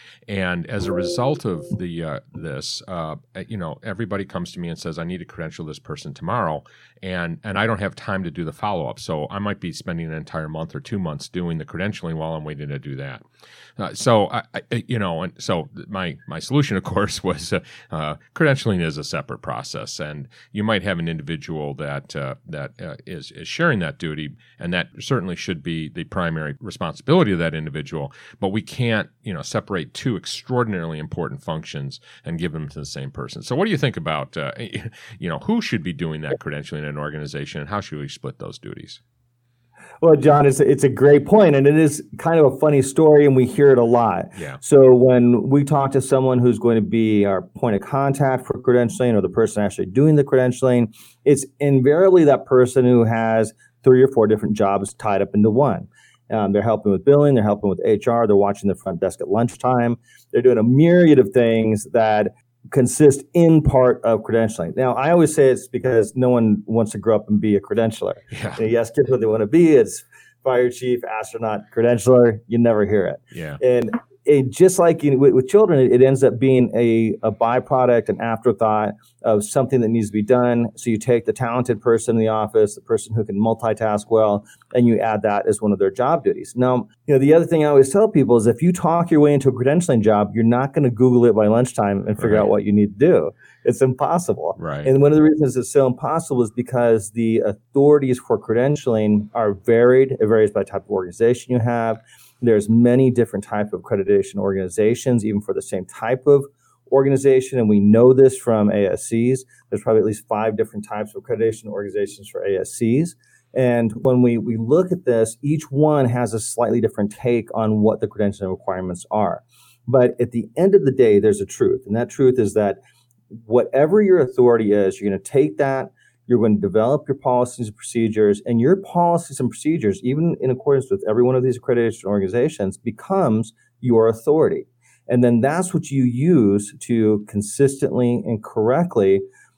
And as a result of the uh, this, uh, you know, everybody comes to me and says, I need to credential this person tomorrow, and and I don't have time to do the follow-up. So I might be spending an entire month or two months doing the credentialing while I'm waiting to do that. Uh, so, I, I, you know, and so my my solution, of course, was uh, uh, credentialing is a separate process, and you might have an individual that uh, that uh, is is sharing that duty, and that certainly should be the primary responsibility of that individual. But we can't, you know, separate two extraordinarily important functions and give them to the same person. So, what do you think about, uh, you know, who should be doing that credentialing in an organization, and how should we split those duties? Well, John, it's, it's a great point, and it is kind of a funny story, and we hear it a lot. Yeah. So when we talk to someone who's going to be our point of contact for credentialing or the person actually doing the credentialing, it's invariably that person who has three or four different jobs tied up into one. Um, they're helping with billing, they're helping with H R, they're watching the front desk at lunchtime. They're doing a myriad of things that consist in part of credentialing. Now, I always say it's because no one wants to grow up and be a credentialer. Yeah. You ask kids what they want to be, it's fire chief, astronaut, credentialer. You never hear it. Yeah. And it, just like in, with, with children, it, it ends up being a, a byproduct, an afterthought of something that needs to be done. So you take the talented person in the office, the person who can multitask well, and you add that as one of their job duties. Now, you know, the other thing I always tell people is if you talk your way into a credentialing job, you're not going to Google it by lunchtime and figure Right. out what you need to do. It's impossible. Right. And one of the reasons it's so impossible is because the authorities for credentialing are varied. It varies by type of organization you have. There's many different types of accreditation organizations, even for the same type of organization. And we know this from A S Cs. There's probably at least five different types of accreditation organizations for A S Cs. And when we, we look at this, each one has a slightly different take on what the credentialing requirements are. But at the end of the day, there's a truth. And that truth is that whatever your authority is, you're going to take that, you're going to develop your policies and procedures, and your policies and procedures, even in accordance with every one of these accreditation organizations, becomes your authority. And then that's what you use to consistently and correctly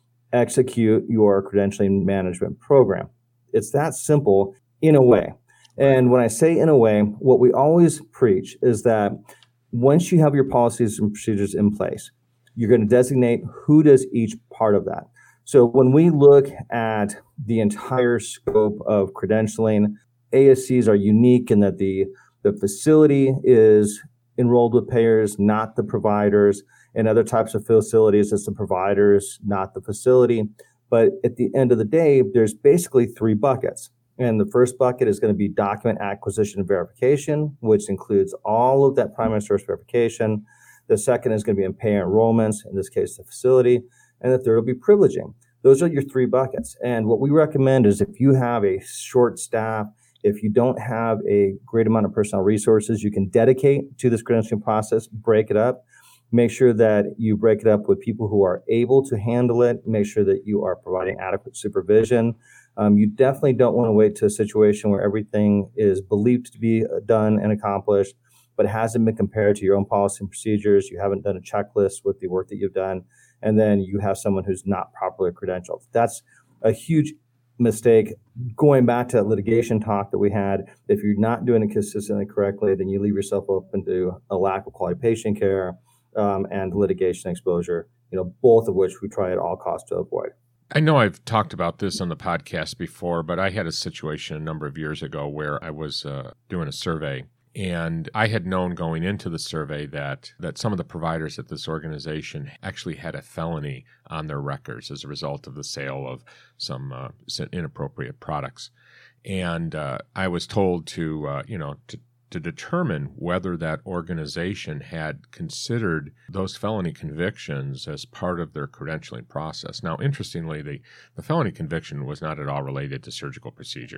execute your credentialing management program. It's that simple in a way. And when I say in a way, what we always preach is that once you have your policies and procedures in place, you're going to designate who does each part of that. So when we look at the entire scope of credentialing, A S Cs are unique in that the, the facility is enrolled with payers, not the providers, and other types of facilities, it's the providers, not the facility. But at the end of the day, there's basically three buckets. And the first bucket is going to be document acquisition and verification, which includes all of that primary source verification. The second is going to be in payer enrollments, in this case, the facility. And the third will be privileging. Those are your three buckets. And what we recommend is if you have a short staff, if you don't have a great amount of personnel resources you can dedicate to this credentialing process, break it up. Make sure that you break it up with people who are able to handle it. Make sure that you are providing adequate supervision. Um, you definitely don't want to wait to a situation where everything is believed to be done and accomplished, but it hasn't been compared to your own policy and procedures. You haven't done a checklist with the work that you've done. And then you have someone who's not properly credentialed. That's a huge mistake. Going back to that litigation talk that we had, if you're not doing it consistently correctly, then you leave yourself open to a lack of quality patient care um, and litigation exposure, you know, both of which we try at all costs to avoid. I know I've talked about this on the podcast before, but I had a situation a number of years ago where I was uh, doing a survey. And I had known going into the survey that that some of the providers at this organization actually had a felony on their records as a result of the sale of some uh, inappropriate products. And uh, I was told to, uh, you know, to, to determine whether that organization had considered those felony convictions as part of their credentialing process. Now, interestingly, the, the felony conviction was not at all related to surgical procedures.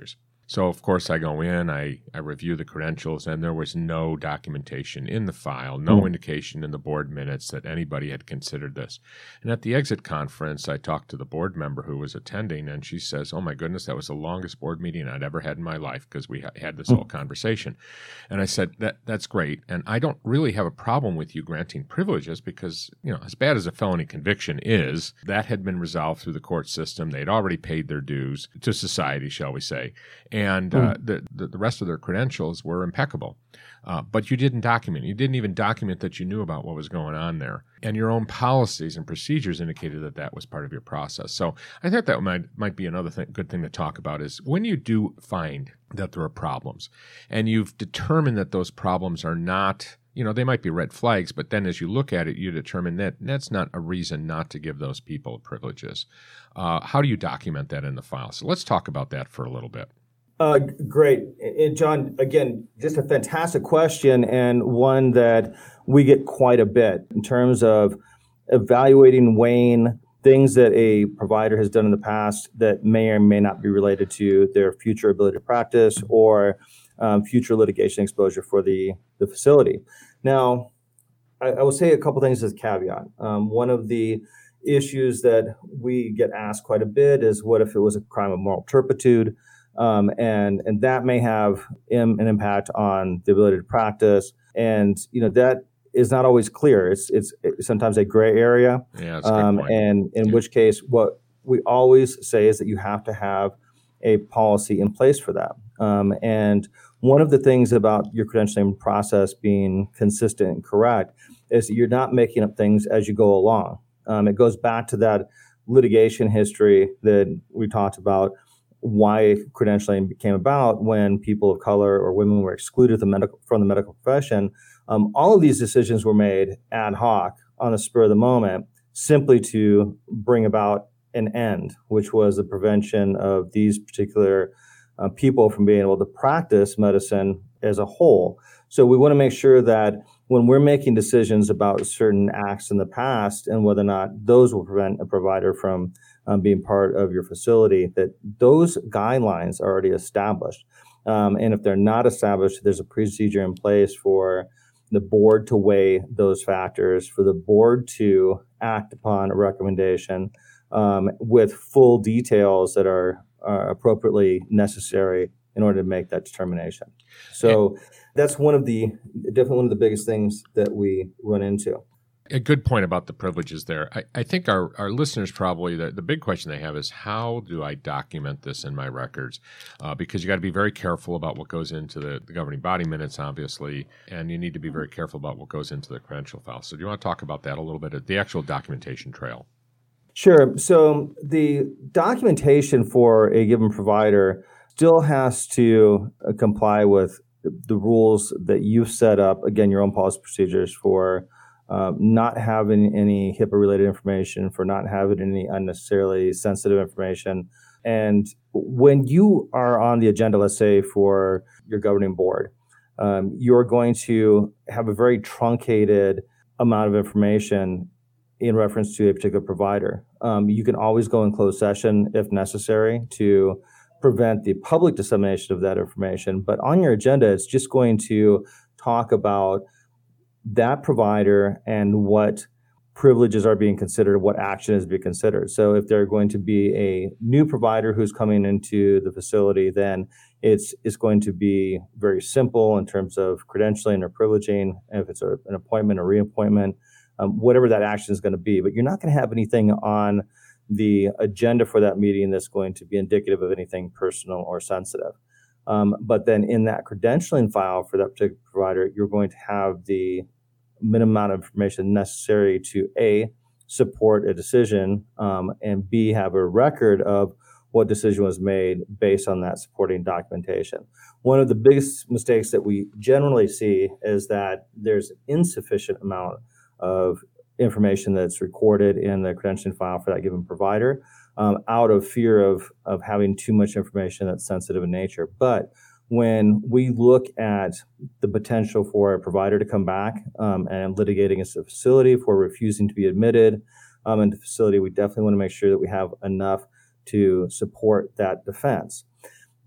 So, of course, I go in, I, I review the credentials, and there was no documentation in the file, no mm. indication in the board minutes that anybody had considered this. And at the exit conference, I talked to the board member who was attending, and she says, oh, my goodness, that was the longest board meeting I'd ever had in my life because we ha- had this mm. whole conversation. And I said, that that's great, and I don't really have a problem with you granting privileges because, you know, as bad as a felony conviction is, that had been resolved through the court system. They'd already paid their dues to society, shall we say. And uh, mm. the, the the rest of their credentials were impeccable. Uh, but you didn't document. You didn't even document that you knew about what was going on there. And your own policies and procedures indicated that that was part of your process. So I thought that might might be another thing, good thing to talk about is when you do find that there are problems and you've determined that those problems are not, you know, they might be red flags, but then as you look at it, you determine that that's not a reason not to give those people privileges. Uh, how do you document that in the file? So let's talk about that for a little bit. Uh, great. And John, again, just a fantastic question and one that we get quite a bit in terms of evaluating, weighing things that a provider has done in the past that may or may not be related to their future ability to practice or um, future litigation exposure for the, the facility. Now, I, I will say a couple things as a caveat. Um, one of the issues that we get asked quite a bit is what if it was a crime of moral turpitude? Um, and and that may have im- an impact on the ability to practice. And, you know, that is not always clear. It's it's, it's sometimes a gray area. Yeah, that's a good point. And in yeah. which case, what we always say is that you have to have a policy in place for that. Um, and one of the things about your credentialing process being consistent and correct is that you're not making up things as you go along. Um, it goes back to that litigation history that we talked about, why credentialing came about when people of color or women were excluded the medical, from the medical profession. Um, all of these decisions were made ad hoc on the spur of the moment simply to bring about an end, which was the prevention of these particular uh, people from being able to practice medicine as a whole. So we want to make sure that when we're making decisions about certain acts in the past and whether or not those will prevent a provider from um, being part of your facility, that those guidelines are already established. Um, and if they're not established, there's a procedure in place for the board to weigh those factors, for the board to act upon a recommendation um, with full details that are uh, appropriately necessary in order to make that determination. So that's one of the, definitely one of the biggest things that we run into. A good point about the privileges there. I, I think our, our listeners probably, the, the big question they have is, how do I document this in my records? Uh, because you got to be very careful about what goes into the, the governing body minutes, obviously, and you need to be very careful about what goes into the credential file. So do you want to talk about that a little bit, the actual documentation trail? Sure. So the documentation for a given provider still has to uh, comply with the, the rules that you've set up, again, your own policy procedures for uh, not having any HIPAA-related information, for not having any unnecessarily sensitive information. And when you are on the agenda, let's say, for your governing board, um, you're going to have a very truncated amount of information in reference to a particular provider. Um, you can always go in closed session if necessary to prevent the public dissemination of that information. But on your agenda, it's just going to talk about that provider and what privileges are being considered, what action is being considered. So if they're going to be a new provider who's coming into the facility, then it's it's going to be very simple in terms of credentialing or privileging, if it's a, an appointment or reappointment, um, whatever that action is going to be. But you're not going to have anything on the agenda for that meeting that's going to be indicative of anything personal or sensitive. Um, but then in that credentialing file for that particular provider, you're going to have the minimum amount of information necessary to A, support a decision, um, and B, have a record of what decision was made based on that supporting documentation. One of the biggest mistakes that we generally see is that there's an insufficient amount of information that's recorded in the credentialing file for that given provider, um, out of fear of, of having too much information that's sensitive in nature. But when we look at the potential for a provider to come back um, and litigating against a facility for refusing to be admitted um, into the facility, we definitely want to make sure that we have enough to support that defense.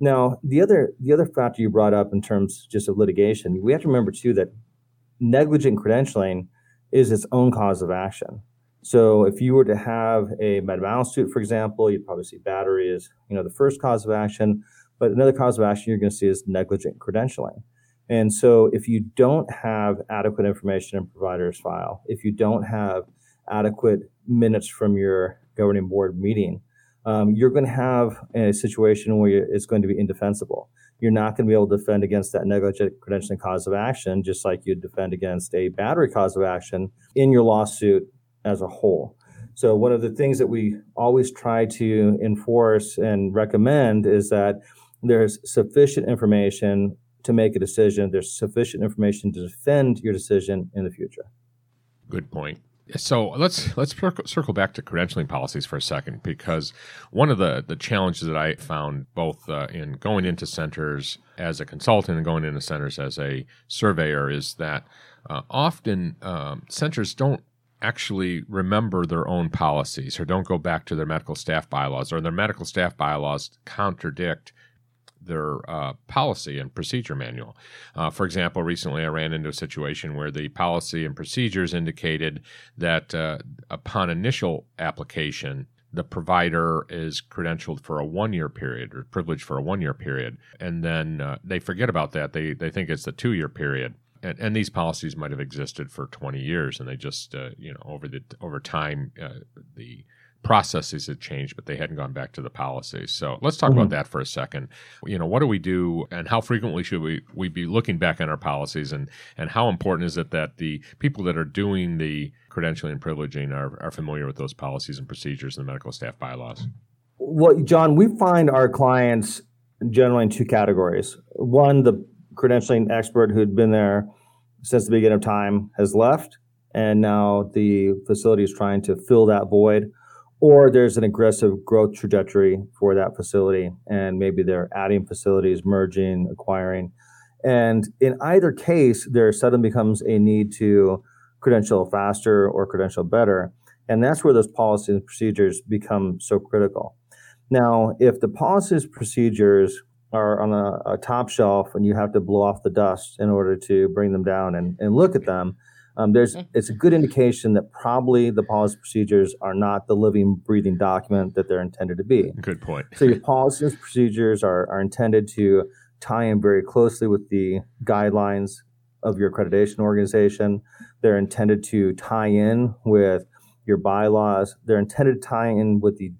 Now, the other the other factor you brought up in terms just of litigation, we have to remember too that negligent credentialing is its own cause of action. So if you were to have a meta-analysis suit, for example, you'd probably see battery as, you know, the first cause of action, but another cause of action you're going to see is negligent credentialing. And so if you don't have adequate information in provider's file, if you don't have adequate minutes from your governing board meeting, um, you're going to have a situation where it's going to be indefensible. You're not going to be able to defend against that negligent credentialing cause of action, just like you'd defend against a battery cause of action in your lawsuit as a whole. So one of the things that we always try to enforce and recommend is that there's sufficient information to make a decision. There's sufficient information to defend your decision in the future. Good point. So let's let's circle back to credentialing policies for a second, because one of the, the challenges that I found both uh, in going into centers as a consultant and going into centers as a surveyor is that uh, often um, centers don't actually remember their own policies or don't go back to their medical staff bylaws, or their medical staff bylaws contradict their uh, policy and procedure manual. Uh, for example, recently I ran into a situation where the policy and procedures indicated that uh, upon initial application, the provider is credentialed for a one-year period or privileged for a one-year period. And then uh, they forget about that. They they think it's the two-year period. And, and these policies might have existed for twenty years, and they just, uh, you know, over the over time, uh, the processes had changed, but they hadn't gone back to the policies. So let's talk mm-hmm. about that for a second. You know, what do we do, and how frequently should we, we be looking back on our policies, and, and how important is it that the people that are doing the credentialing and privileging are, are familiar with those policies and procedures in the medical staff bylaws? Well, John, we find our clients generally in two categories. One, the credentialing expert who'd been there since the beginning of time has left, and now the facility is trying to fill that void. Or there's an aggressive growth trajectory for that facility, and maybe they're adding facilities, merging, acquiring. And in either case, there suddenly becomes a need to credential faster or credential better. And that's where those policies and procedures become so critical. Now, if the policies and procedures are on a, a top shelf and you have to blow off the dust in order to bring them down and, and look at them, Um, there's it's a good indication that probably the policy procedures are not the living, breathing document that they're intended to be. Good point. So your policies procedures are, are intended to tie in very closely with the guidelines of your accreditation organization. They're intended to tie in with your bylaws. They're intended to tie in with the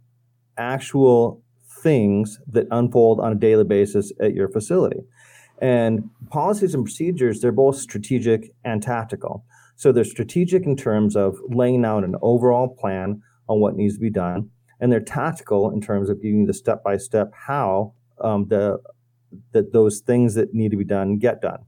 actual things that unfold on a daily basis at your facility. And policies and procedures, they're both strategic and tactical. So they're strategic in terms of laying out an overall plan on what needs to be done, and they're tactical in terms of giving you the step-by-step how um, the that those things that need to be done get done.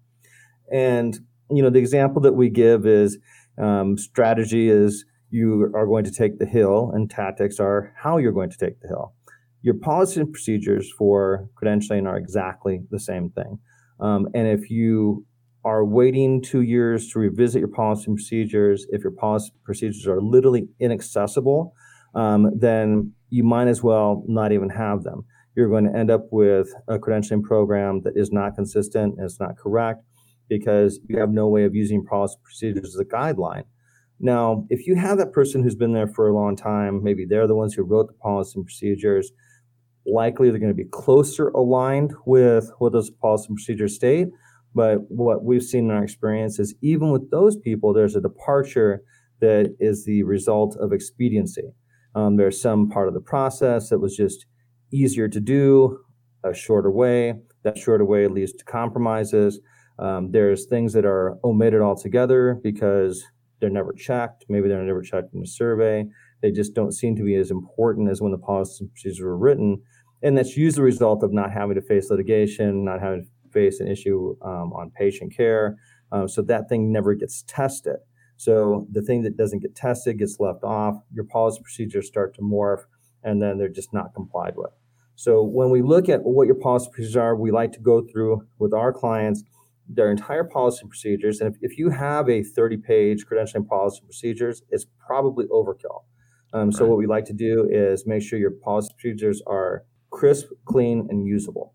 And you know, the example that we give is um, strategy is you are going to take the hill, and tactics are how you're going to take the hill. Your policy and procedures for credentialing are exactly the same thing. Um, and if you are waiting two years to revisit your policy and procedures, if your policy and procedures are literally inaccessible, um, then you might as well not even have them. You're going to end up with a credentialing program that is not consistent and it's not correct because you have no way of using policy and procedures as a guideline. Now, if you have that person who's been there for a long time, maybe they're the ones who wrote the policy and procedures, likely they're going to be closer aligned with what those policy and procedures state. But what we've seen in our experience is even with those people, there's a departure that is the result of expediency. Um, there's some part of the process that was just easier to do, a shorter way. That shorter way leads to compromises. Um, there's things that are omitted altogether because they're never checked. Maybe they're never checked in a survey. They just don't seem to be as important as when the policies and procedures were written. And that's usually the result of not having to face litigation, not having to face an issue um, on patient care. Um, so that thing never gets tested. So the thing that doesn't get tested gets left off. Your policy procedures start to morph, and then they're just not complied with. So when we look at what your policy procedures are, we like to go through with our clients their entire policy and procedures. And if, if you have a thirty-page credentialing policy and procedures, it's probably overkill. Um, right. So what we like to do is make sure your policy procedures are crisp, clean, and usable.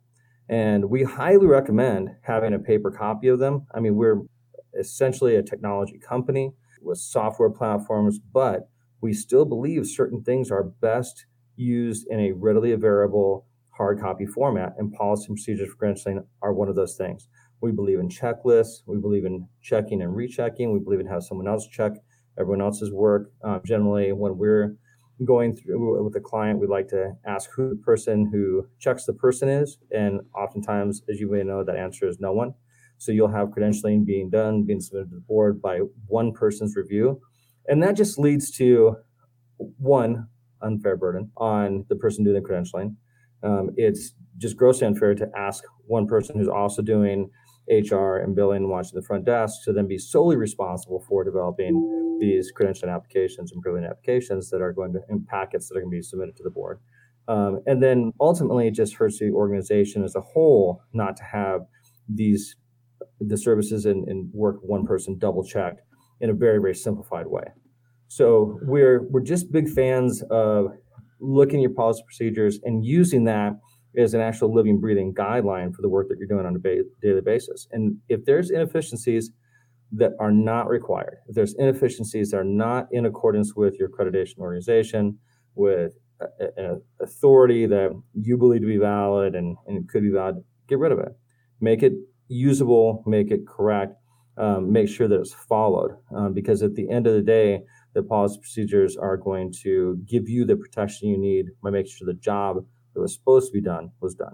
And we highly recommend having a paper copy of them. I mean, we're essentially a technology company with software platforms, but we still believe certain things are best used in a readily available hard copy format, and policy and procedures for credentialing are one of those things. We believe in checklists. We believe in checking and rechecking. We believe in having someone else check everyone else's work. Um, generally, when we're going through with a client, we like to ask who the person who checks the person is. And oftentimes, as you may know, that answer is no one. So you'll have credentialing being done, being submitted to the board by one person's review. And that just leads to, one, unfair burden on the person doing the credentialing. Um, it's just grossly unfair to ask one person who's also doing H R and billing and watching the front desk to then be solely responsible for developing these credentialing applications and privileging applications that are going to, in packets that are going to be submitted to the board. Um, and then ultimately, it just hurts the organization as a whole not to have these the services and, and work one person double checked in a very, very simplified way. So we're we're just big fans of looking at your policy procedures and using that as an actual living, breathing guideline for the work that you're doing on a ba- daily basis. And if there's inefficiencies that are not required, if there's inefficiencies that are not in accordance with your accreditation organization, with an authority that you believe to be valid and, and could be valid, get rid of it. Make it usable, make it correct, um, make sure that it's followed. Um, because at the end of the day, the policy procedures are going to give you the protection you need by making sure the job that was supposed to be done was done.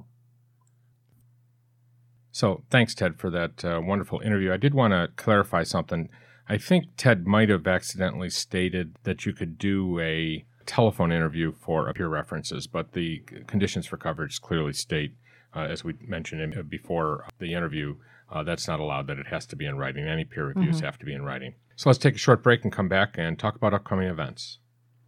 So thanks, Ted, for that uh, wonderful interview. I did want to clarify something. I think Ted might have accidentally stated that you could do a telephone interview for peer references, but the conditions for coverage clearly state, uh, as we mentioned in, before the interview, uh, that's not allowed, that it has to be in writing. Any peer reviews mm-hmm. have to be in writing. So let's take a short break and come back and talk about upcoming events.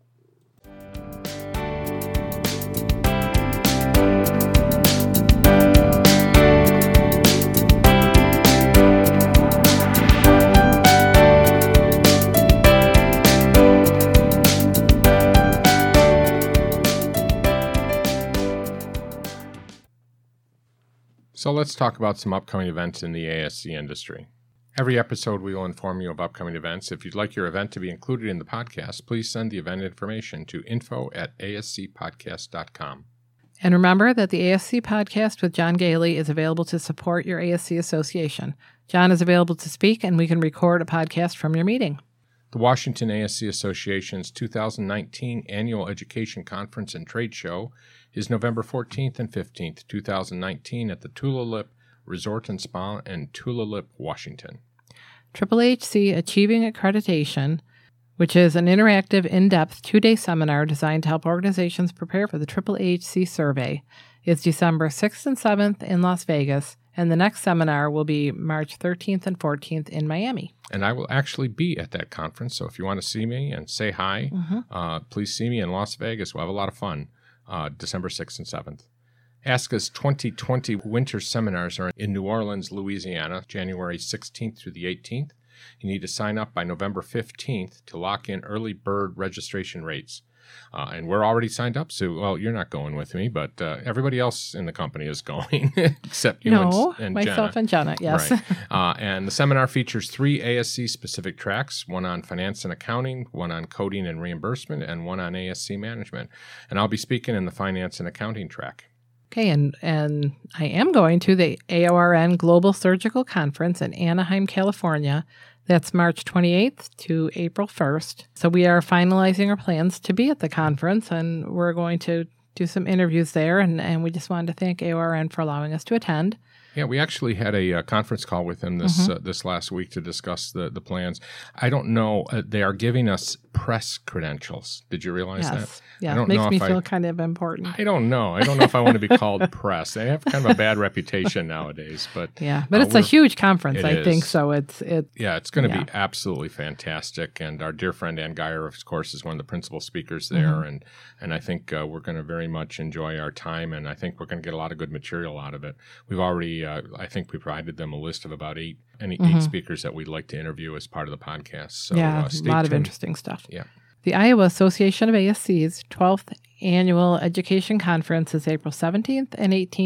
So let's talk about some upcoming events in the A S C industry. Every episode, we will inform you of upcoming events. If you'd like your event to be included in the podcast, please send the event information to info at a s c podcast dot com. And remember that the A S C Podcast with John Gailey is available to support your A S C association. John is available to speak, and we can record a podcast from your meeting. The Washington A S C Association's two thousand nineteen Annual Education Conference and Trade Show is November fourteenth and fifteenth, two thousand nineteen at the Tulalip Resort and Spa in Tulalip, Washington. Triple H C Achieving Accreditation, which is an interactive, in-depth two-day seminar designed to help organizations prepare for the Triple H C survey, is December sixth and seventh in Las Vegas, and the next seminar will be March thirteenth and fourteenth in Miami. And I will actually be at that conference, so if you want to see me and say hi, mm-hmm. uh, please see me in Las Vegas. We'll have a lot of fun, uh, December sixth and seventh. ASCA's twenty twenty winter seminars are in New Orleans, Louisiana, January sixteenth through the eighteenth. You need to sign up by November fifteenth to lock in early bird registration rates. Uh, and we're already signed up, so, well, you're not going with me, but uh, everybody else in the company is going, except you no, and, and myself Jenna. and Jenna, yes. Right. Uh, and the seminar features three A S C-specific tracks, one on finance and accounting, one on coding and reimbursement, and one on A S C management. And I'll be speaking in the finance and accounting track. Okay, and, and I am going to the A O R N Global Surgical Conference in Anaheim, California. That's March twenty-eighth to April first. So we are finalizing our plans to be at the conference, and we're going to do some interviews there, and, and we just wanted to thank A O R N for allowing us to attend. Yeah, we actually had a uh, conference call with them this mm-hmm. uh, this last week to discuss the, the plans. I don't know. Uh, they are giving us press credentials. Did you realize yes. that? Yeah, I don't it makes know me if feel I, kind of important. I don't know. I don't know if I want to be called press. They have kind of a bad reputation nowadays. But yeah, but uh, it's a huge conference, it I is. think. So it's it. Yeah, it's going to yeah. be absolutely fantastic. And our dear friend Ann Geyer, of course, is one of the principal speakers there. Mm-hmm. And and I think uh, we're going to very much enjoy our time. And I think we're going to get a lot of good material out of it. We've already, uh, I think we provided them a list of about eight any mm-hmm. eight speakers that we'd like to interview as part of the podcast. So, yeah, uh, stay a lot tuned. of interesting stuff. Yeah. The Iowa Association of A S Cs twelfth Annual Education Conference is April seventeenth and eighteenth,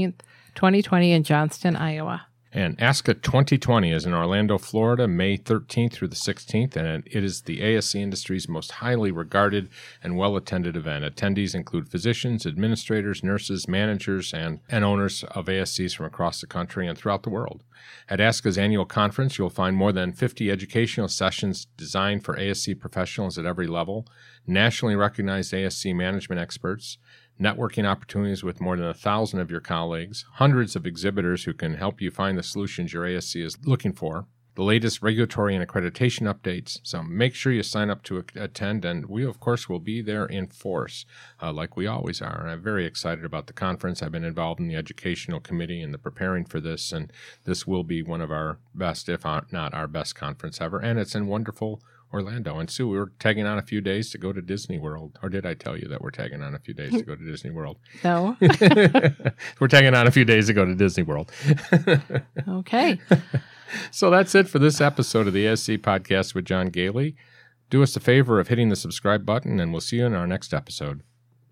twenty twenty in Johnston, Iowa. And ASCA twenty twenty is in Orlando, Florida, May thirteenth through the sixteenth, and it is the A S C industry's most highly regarded and well-attended event. Attendees include physicians, administrators, nurses, managers, and, and owners of A S Cs from across the country and throughout the world. At ASCA's annual conference, you'll find more than fifty educational sessions designed for A S C professionals at every level, nationally recognized A S C management experts, networking opportunities with more than a thousand of your colleagues, hundreds of exhibitors who can help you find the solutions your A S C is looking for, the latest regulatory and accreditation updates. So make sure you sign up to attend, and we, of course, will be there in force, uh, like we always are. And I'm very excited about the conference. I've been involved in the educational committee and the preparing for this, and this will be one of our best, if not our best conference ever, and it's in wonderful Orlando. And Sue, we were tagging on a few days to go to Disney World. Or did I tell you that we're tagging on a few days to go to Disney World? No. We're tagging on a few days to go to Disney World. Okay. So that's it for this episode of the A S C Podcast with John Gailey. Do us a favor of hitting the subscribe button, and we'll see you in our next episode.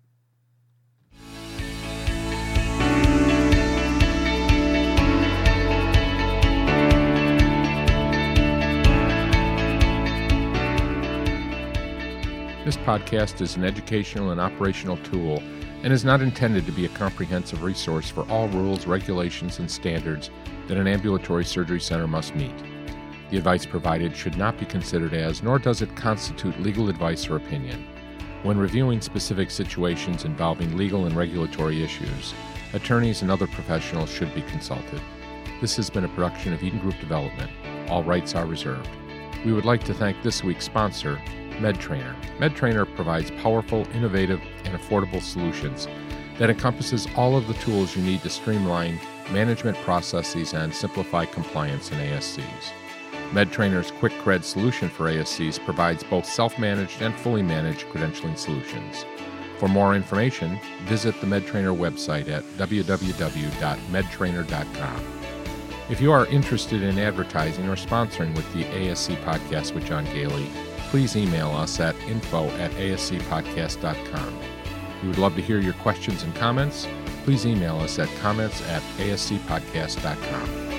This podcast is an educational and operational tool and is not intended to be a comprehensive resource for all rules, regulations, and standards that an ambulatory surgery center must meet. The advice provided should not be considered as, nor does it constitute legal advice or opinion. When reviewing specific situations involving legal and regulatory issues, attorneys and other professionals should be consulted. This has been a production of Eden Group Development. All rights are reserved. We would like to thank this week's sponsor, MedTrainer. MedTrainer provides powerful, innovative, and affordable solutions that encompasses all of the tools you need to streamline management processes and simplify compliance in A S Cs. MedTrainer's Quick Cred solution for A S Cs provides both self-managed and fully managed credentialing solutions. For more information, visit the MedTrainer website at w w w dot medtrainer dot com. If you are interested in advertising or sponsoring with the A S C Podcast with John Gailey, please email us at info at a s c podcast dot com. We would love to hear your questions and comments. Please email us at comments at a s c podcast dot com.